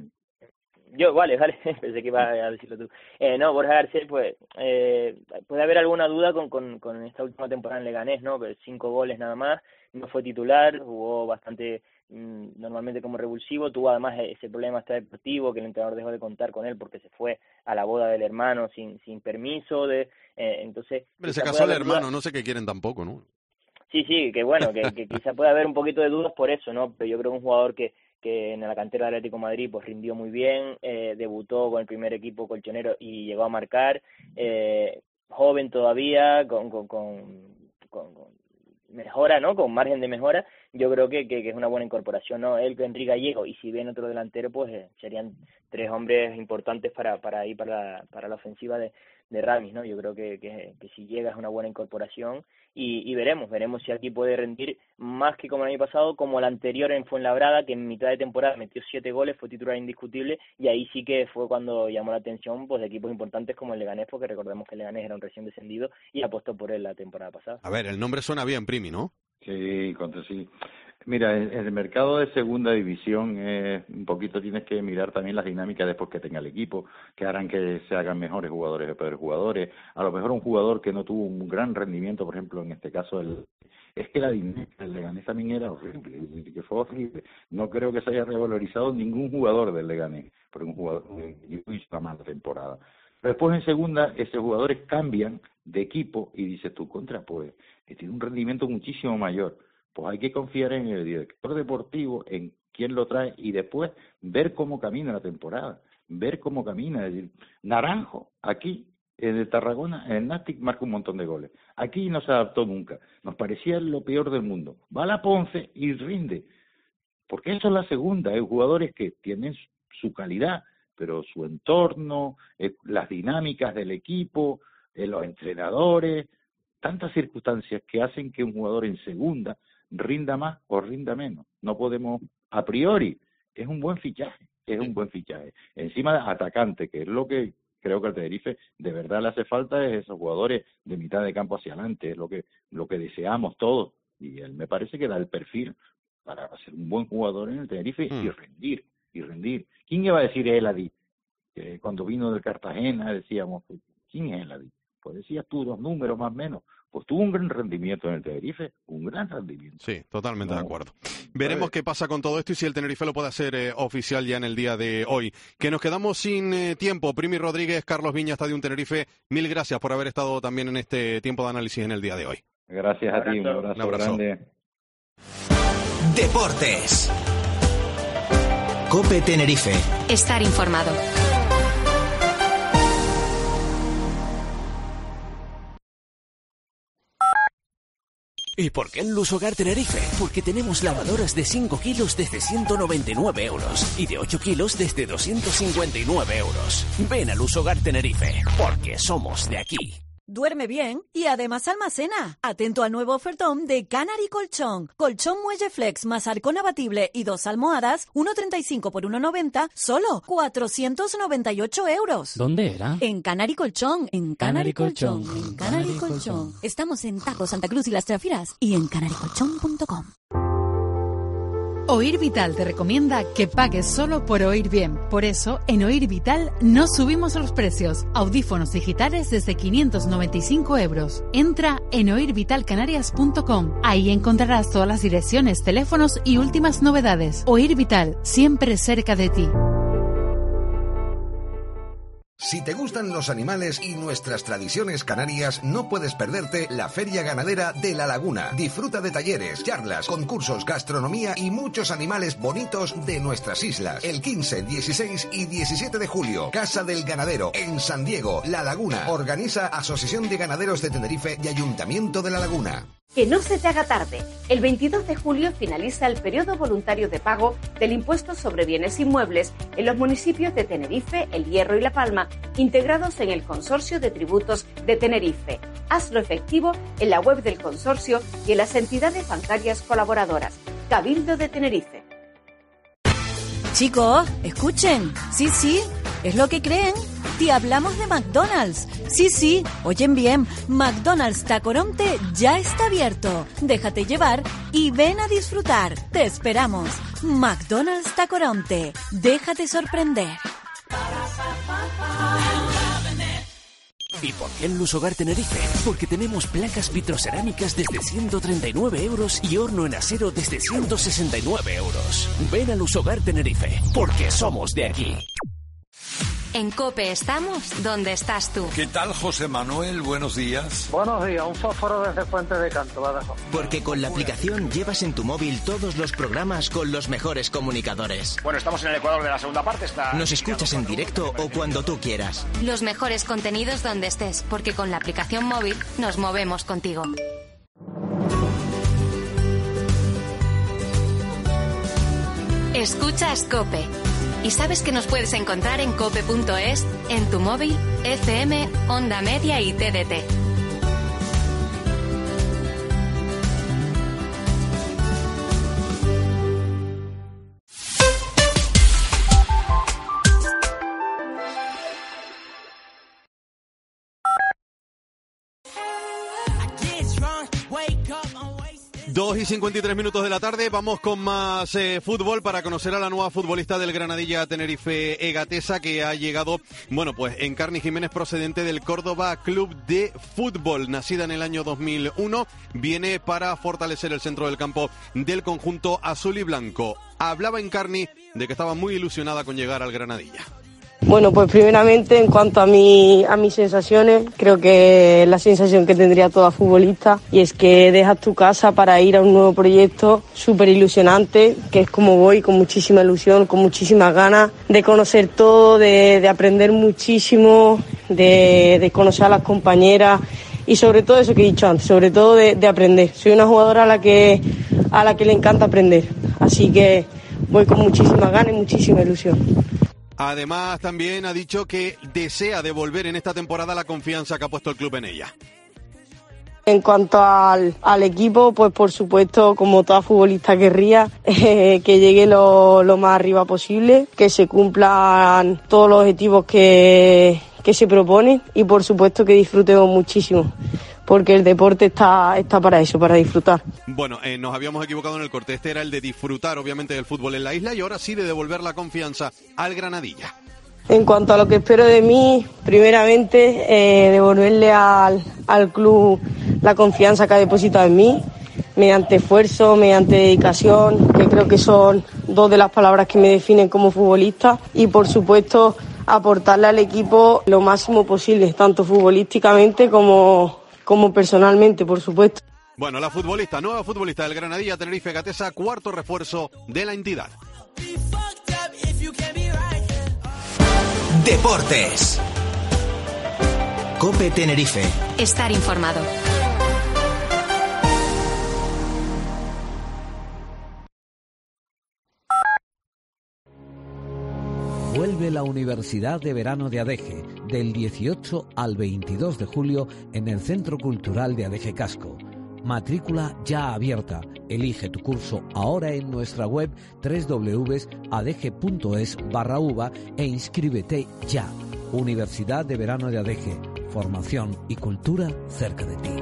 Yo, vale, vale, pensé que iba a decirlo tú. Eh, no, Borja Garcés, pues, eh, puede haber alguna duda con, con, con esta última temporada en Leganés, ¿no? Pues cinco goles nada más, no fue titular, jugó bastante mmm, normalmente como revulsivo, tuvo además ese problema este deportivo, que el entrenador dejó de contar con él porque se fue a la boda del hermano sin sin permiso, de eh, entonces... Pero se casó el hermano, duda. No sé qué quieren tampoco, ¿no? Sí, sí, que bueno, que, que quizá pueda haber un poquito de dudas por eso, ¿no? Pero yo creo que un jugador que que en la cantera del Atlético de Madrid pues rindió muy bien, eh, debutó con el primer equipo colchonero y llegó a marcar, eh, joven todavía, con, con, con, con, con mejora, ¿no? Con margen de mejora, yo creo que, que, que es una buena incorporación, ¿no? Él, Enrique Gallego, y si bien otro delantero, pues eh, serían tres hombres importantes para para ir para la, para la ofensiva de, de Ramis, ¿no? Yo creo que, que, que si llega es una buena incorporación y, y veremos, veremos si aquí puede rendir más que como el año pasado, como el anterior en Fuenlabrada, que en mitad de temporada metió siete goles, fue titular indiscutible, y ahí sí que fue cuando llamó la atención pues de equipos importantes como el Leganés, porque recordemos que el Leganés era un recién descendido y apostó por él la temporada pasada. A ver, el nombre suena bien, Primi, ¿no? Sí, contra sí. Mira, en el mercado de segunda división eh, un poquito tienes que mirar también las dinámicas después que tenga el equipo, que harán que se hagan mejores jugadores o peores jugadores. A lo mejor un jugador que no tuvo un gran rendimiento, por ejemplo, en este caso, el, es que la dinámica del Leganés también era horrible, que fue horrible. No creo que se haya revalorizado ningún jugador del Leganés, porque un jugador hizo una mala temporada. Pero después en segunda, esos jugadores cambian de equipo y dices tú, contra, pues, que tiene un rendimiento muchísimo mayor. Pues hay que confiar en el director deportivo, en quién lo trae y después ver cómo camina la temporada, ver cómo camina. Es decir, Naranjo aquí En el Tarragona, en el Nàstic marca un montón de goles. Aquí no se adaptó nunca. Nos parecía lo peor del mundo. Va a la Ponce y rinde. Porque eso es la segunda. Hay jugadores que tienen su calidad, pero su entorno, eh, las dinámicas del equipo, eh, los entrenadores, tantas circunstancias que hacen que un jugador en segunda rinda más o rinda menos. No podemos, a priori, es un buen fichaje, es un buen fichaje. Encima de atacante, que es lo que creo que al Tenerife de verdad le hace falta, es esos jugadores de mitad de campo hacia adelante, es lo que, lo que deseamos todos. Y él me parece que da el perfil para ser un buen jugador en el Tenerife mm. y rendir, y rendir. ¿Quién iba a decir Eladi? Que cuando vino del Cartagena decíamos, ¿quién es Eladi? Pues decías tú los números más o menos. Pues tuvo un gran rendimiento en el Tenerife, un gran rendimiento. Sí, totalmente no. de acuerdo. Veremos qué pasa con todo esto y si el Tenerife lo puede hacer eh, oficial ya en el día de hoy. Que nos quedamos sin eh, tiempo. Primi Rodríguez, Carlos Viña, Estadio Un Tenerife, mil gracias por haber estado también en este tiempo de análisis en el día de hoy. Gracias a ti, un abrazo, un abrazo. grande. Deportes. COPE Tenerife. Estar informado. ¿Y por qué en Lusogar Tenerife? Porque tenemos lavadoras de cinco kilos desde ciento noventa y nueve euros y de ocho kilos desde doscientos cincuenta y nueve euros. Ven a Lusogar Tenerife, porque somos de aquí. Duerme bien y además almacena. Atento al nuevo ofertón de Canary Colchón. Colchón Muelle Flex más arcón abatible y dos almohadas, uno treinta y cinco por uno noventa, solo cuatrocientos noventa y ocho euros. ¿Dónde era? En Canary Colchón. En Canary, Canary Colchón. Colchón. En Canary, Canary Colchón. Colchón. Estamos en Tajo, Santa Cruz y Las Trafiras y en canary colchón punto com. Oír Vital te recomienda que pagues solo por oír bien. Por eso, en Oír Vital no subimos los precios. Audífonos digitales desde quinientos noventa y cinco euros. Entra en oír vital canarias punto com. Ahí encontrarás todas las direcciones, teléfonos y últimas novedades. Oír Vital, siempre cerca de ti. Si te gustan los animales y nuestras tradiciones canarias, no puedes perderte la Feria Ganadera de La Laguna. Disfruta de talleres, charlas, concursos, gastronomía y muchos animales bonitos de nuestras islas. El quince, dieciséis y diecisiete de julio, Casa del Ganadero, en San Diego, La Laguna. Organiza Asociación de Ganaderos de Tenerife y Ayuntamiento de La Laguna. Que no se te haga tarde. El veintidós de julio finaliza el periodo voluntario de pago del impuesto sobre bienes inmuebles en los municipios de Tenerife, El Hierro y La Palma, integrados en el Consorcio de Tributos de Tenerife. Hazlo efectivo en la web del consorcio y en las entidades bancarias colaboradoras. Cabildo de Tenerife. Chicos, escuchen. Sí, sí, es lo que creen. Te hablamos de McDonald's. Sí, sí, oyen bien. McDonald's Tacoronte ya está abierto. Déjate llevar y ven a disfrutar. Te esperamos. McDonald's Tacoronte. Déjate sorprender. ¿Y por qué en Lusogar Tenerife? Porque tenemos placas vitrocerámicas desde ciento treinta y nueve euros y horno en acero desde ciento sesenta y nueve euros. Ven a Lusogar Tenerife, porque somos de aquí. En COPE estamos donde estás tú. ¿Qué tal, José Manuel? Buenos días. Buenos días, un fósforo desde Fuente de Canto, va dejar. Porque con la aplicación llevas en tu móvil todos los programas con los mejores comunicadores. Bueno, estamos en el Ecuador de la segunda parte. Está... Nos escuchas en directo o cuando tú quieras. Los mejores contenidos donde estés, porque con la aplicación móvil nos movemos contigo. Escuchas COPE. Y sabes que nos puedes encontrar en cope punto es, en tu móvil, F M, Onda Media y T D T. dos y cincuenta y tres minutos de la tarde, vamos con más eh, fútbol para conocer a la nueva futbolista del Granadilla Tenerife Egatesa, que ha llegado, bueno, pues Encarni Jiménez, procedente del Córdoba Club de Fútbol, nacida en el año dos mil uno, viene para fortalecer el centro del campo del conjunto azul y blanco. Hablaba Encarni de que estaba muy ilusionada con llegar al Granadilla. Bueno, pues primeramente en cuanto a, mi, a mis sensaciones, creo que es la sensación que tendría toda futbolista, y es que dejas tu casa para ir a un nuevo proyecto súper ilusionante, que es como voy, con muchísima ilusión, con muchísimas ganas de conocer todo, de, de aprender muchísimo, de, de conocer a las compañeras y sobre todo eso que he dicho antes, sobre todo de, de aprender. Soy una jugadora a la que, a la que le encanta aprender, así que voy con muchísimas ganas y muchísima ilusión. Además, también ha dicho que desea devolver en esta temporada la confianza que ha puesto el club en ella. En cuanto al, al equipo, pues por supuesto, como toda futbolista querría, eh, que llegue lo, lo más arriba posible, que se cumplan todos los objetivos que, que se proponen y por supuesto que disfrutemos muchísimo, porque el deporte está, está para eso, para disfrutar. Bueno, eh, nos habíamos equivocado en el corte. Este era el de disfrutar, obviamente, del fútbol en la isla, y ahora sí de devolver la confianza al Granadilla. En cuanto a lo que espero de mí, primeramente, eh, devolverle al, al club la confianza que ha depositado en mí, mediante esfuerzo, mediante dedicación, que creo que son dos de las palabras que me definen como futbolista, y por supuesto aportarle al equipo lo máximo posible, tanto futbolísticamente como como personalmente, por supuesto. Bueno, la futbolista, nueva futbolista del Granadilla Tenerife Gatesa, cuarto refuerzo de la entidad. Deportes. COPE Tenerife. Estar informado. Vuelve la Universidad de Verano de Adeje, del dieciocho al veintidós de julio en el Centro Cultural de Adeje Casco. Matrícula ya abierta. Elige tu curso ahora en nuestra web doble u doble u doble u punto adeje punto es barra uva e inscríbete ya. Universidad de Verano de Adeje. Formación y cultura cerca de ti.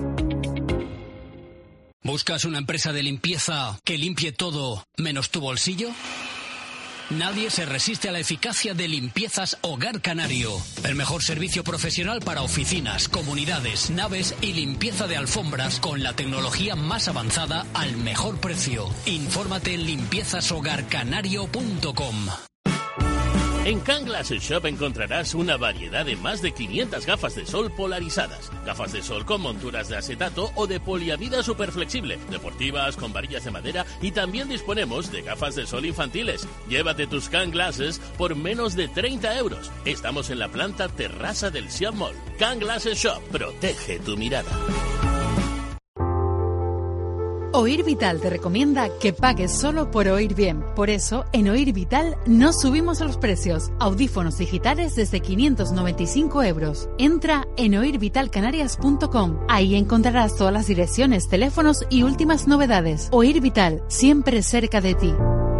¿Buscas una empresa de limpieza que limpie todo menos tu bolsillo? Nadie se resiste a la eficacia de Limpiezas Hogar Canario. El mejor servicio profesional para oficinas, comunidades, naves y limpieza de alfombras con la tecnología más avanzada al mejor precio. Infórmate en limpiezas hogar canario punto com. En Can Glasses Shop encontrarás una variedad de más de quinientas gafas de sol polarizadas. Gafas de sol con monturas de acetato o de poliamida superflexible, deportivas, con varillas de madera, y también disponemos de gafas de sol infantiles. Llévate tus Can Glasses por menos de treinta euros. Estamos en la planta terraza del Siam Mall. Can Glasses Shop, protege tu mirada. Oír Vital te recomienda que pagues solo por oír bien. Por eso, en Oír Vital no subimos los precios. Audífonos digitales desde quinientos noventa y cinco euros. Entra en oír vital canarias punto com. Ahí encontrarás todas las direcciones, teléfonos y últimas novedades. Oír Vital, siempre cerca de ti.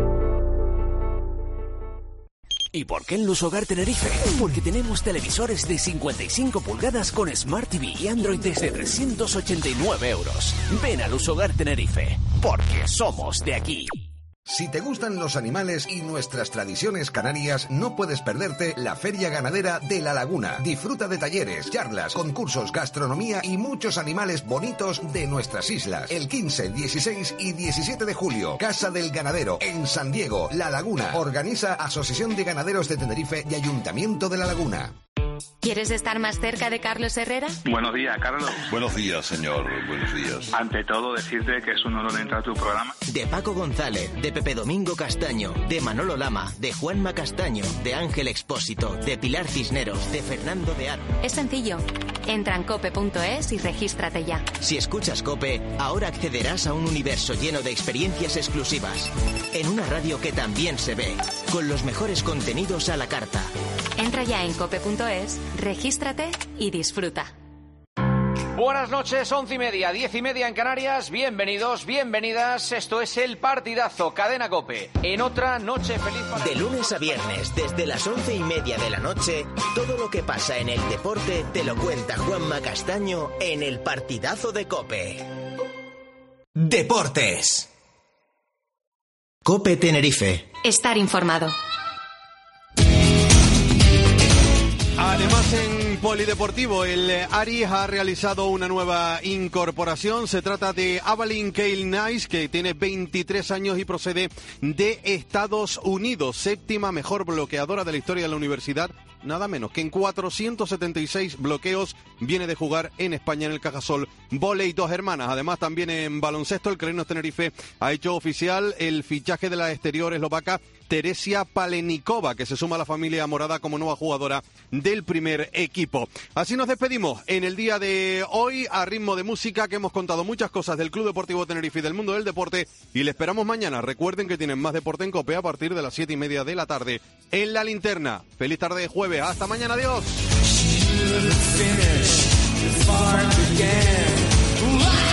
¿Y por qué en Luz Hogar Tenerife? Porque tenemos televisores de cincuenta y cinco pulgadas con Smart T V y Android desde trescientos ochenta y nueve euros. Ven a Luz Hogar Tenerife, porque somos de aquí. Si te gustan los animales y nuestras tradiciones canarias, no puedes perderte la Feria Ganadera de La Laguna. Disfruta de talleres, charlas, concursos, gastronomía y muchos animales bonitos de nuestras islas. El quince, dieciséis y diecisiete de julio, Casa del Ganadero, en San Diego, La Laguna. Organiza Asociación de Ganaderos de Tenerife y Ayuntamiento de La Laguna. ¿Quieres estar más cerca de Carlos Herrera? Buenos días, Carlos. Buenos días, señor. Buenos días. Ante todo, decirte que es un honor entrar a tu programa. De Paco González, de Pepe Domingo Castaño, de Manolo Lama, de Juanma Castaño, de Ángel Expósito, de Pilar Cisneros, de Fernando de Ar. Es sencillo. Entra en cope punto es y regístrate ya. Si escuchas COPE, ahora accederás a un universo lleno de experiencias exclusivas. En una radio que también se ve, con los mejores contenidos a la carta. Entra ya en cope punto es, regístrate y disfruta. Buenas noches, once y media, diez y media en Canarias. Bienvenidos, bienvenidas. Esto es El Partidazo, Cadena COPE. En otra noche feliz para... De lunes a viernes, desde las once y media de la noche, todo lo que pasa en el deporte te lo cuenta Juanma Castaño en El Partidazo de COPE. Deportes. COPE Tenerife. Estar informado. Además Más en polideportivo, el Aris ha realizado una nueva incorporación. Se trata de Avalyn Kale Nice, que tiene veintitrés años y procede de Estados Unidos. Séptima mejor bloqueadora de la historia de la universidad. Nada menos que en cuatrocientos setenta y seis bloqueos viene de jugar en España en el Cajasol Voley Dos Hermanas. Además, también en baloncesto, el Crevena Tenerife ha hecho oficial el fichaje de la exterior eslovaca Teresia Palenikova, que se suma a la familia morada como nueva jugadora del primer equipo. Así nos despedimos en el día de hoy, a ritmo de música, que hemos contado muchas cosas del Club Deportivo Tenerife y del mundo del deporte, y le esperamos mañana. Recuerden que tienen más deporte en COPE a partir de las siete y media de la tarde en La Linterna. Feliz tarde de jueves. Hasta mañana. Adiós.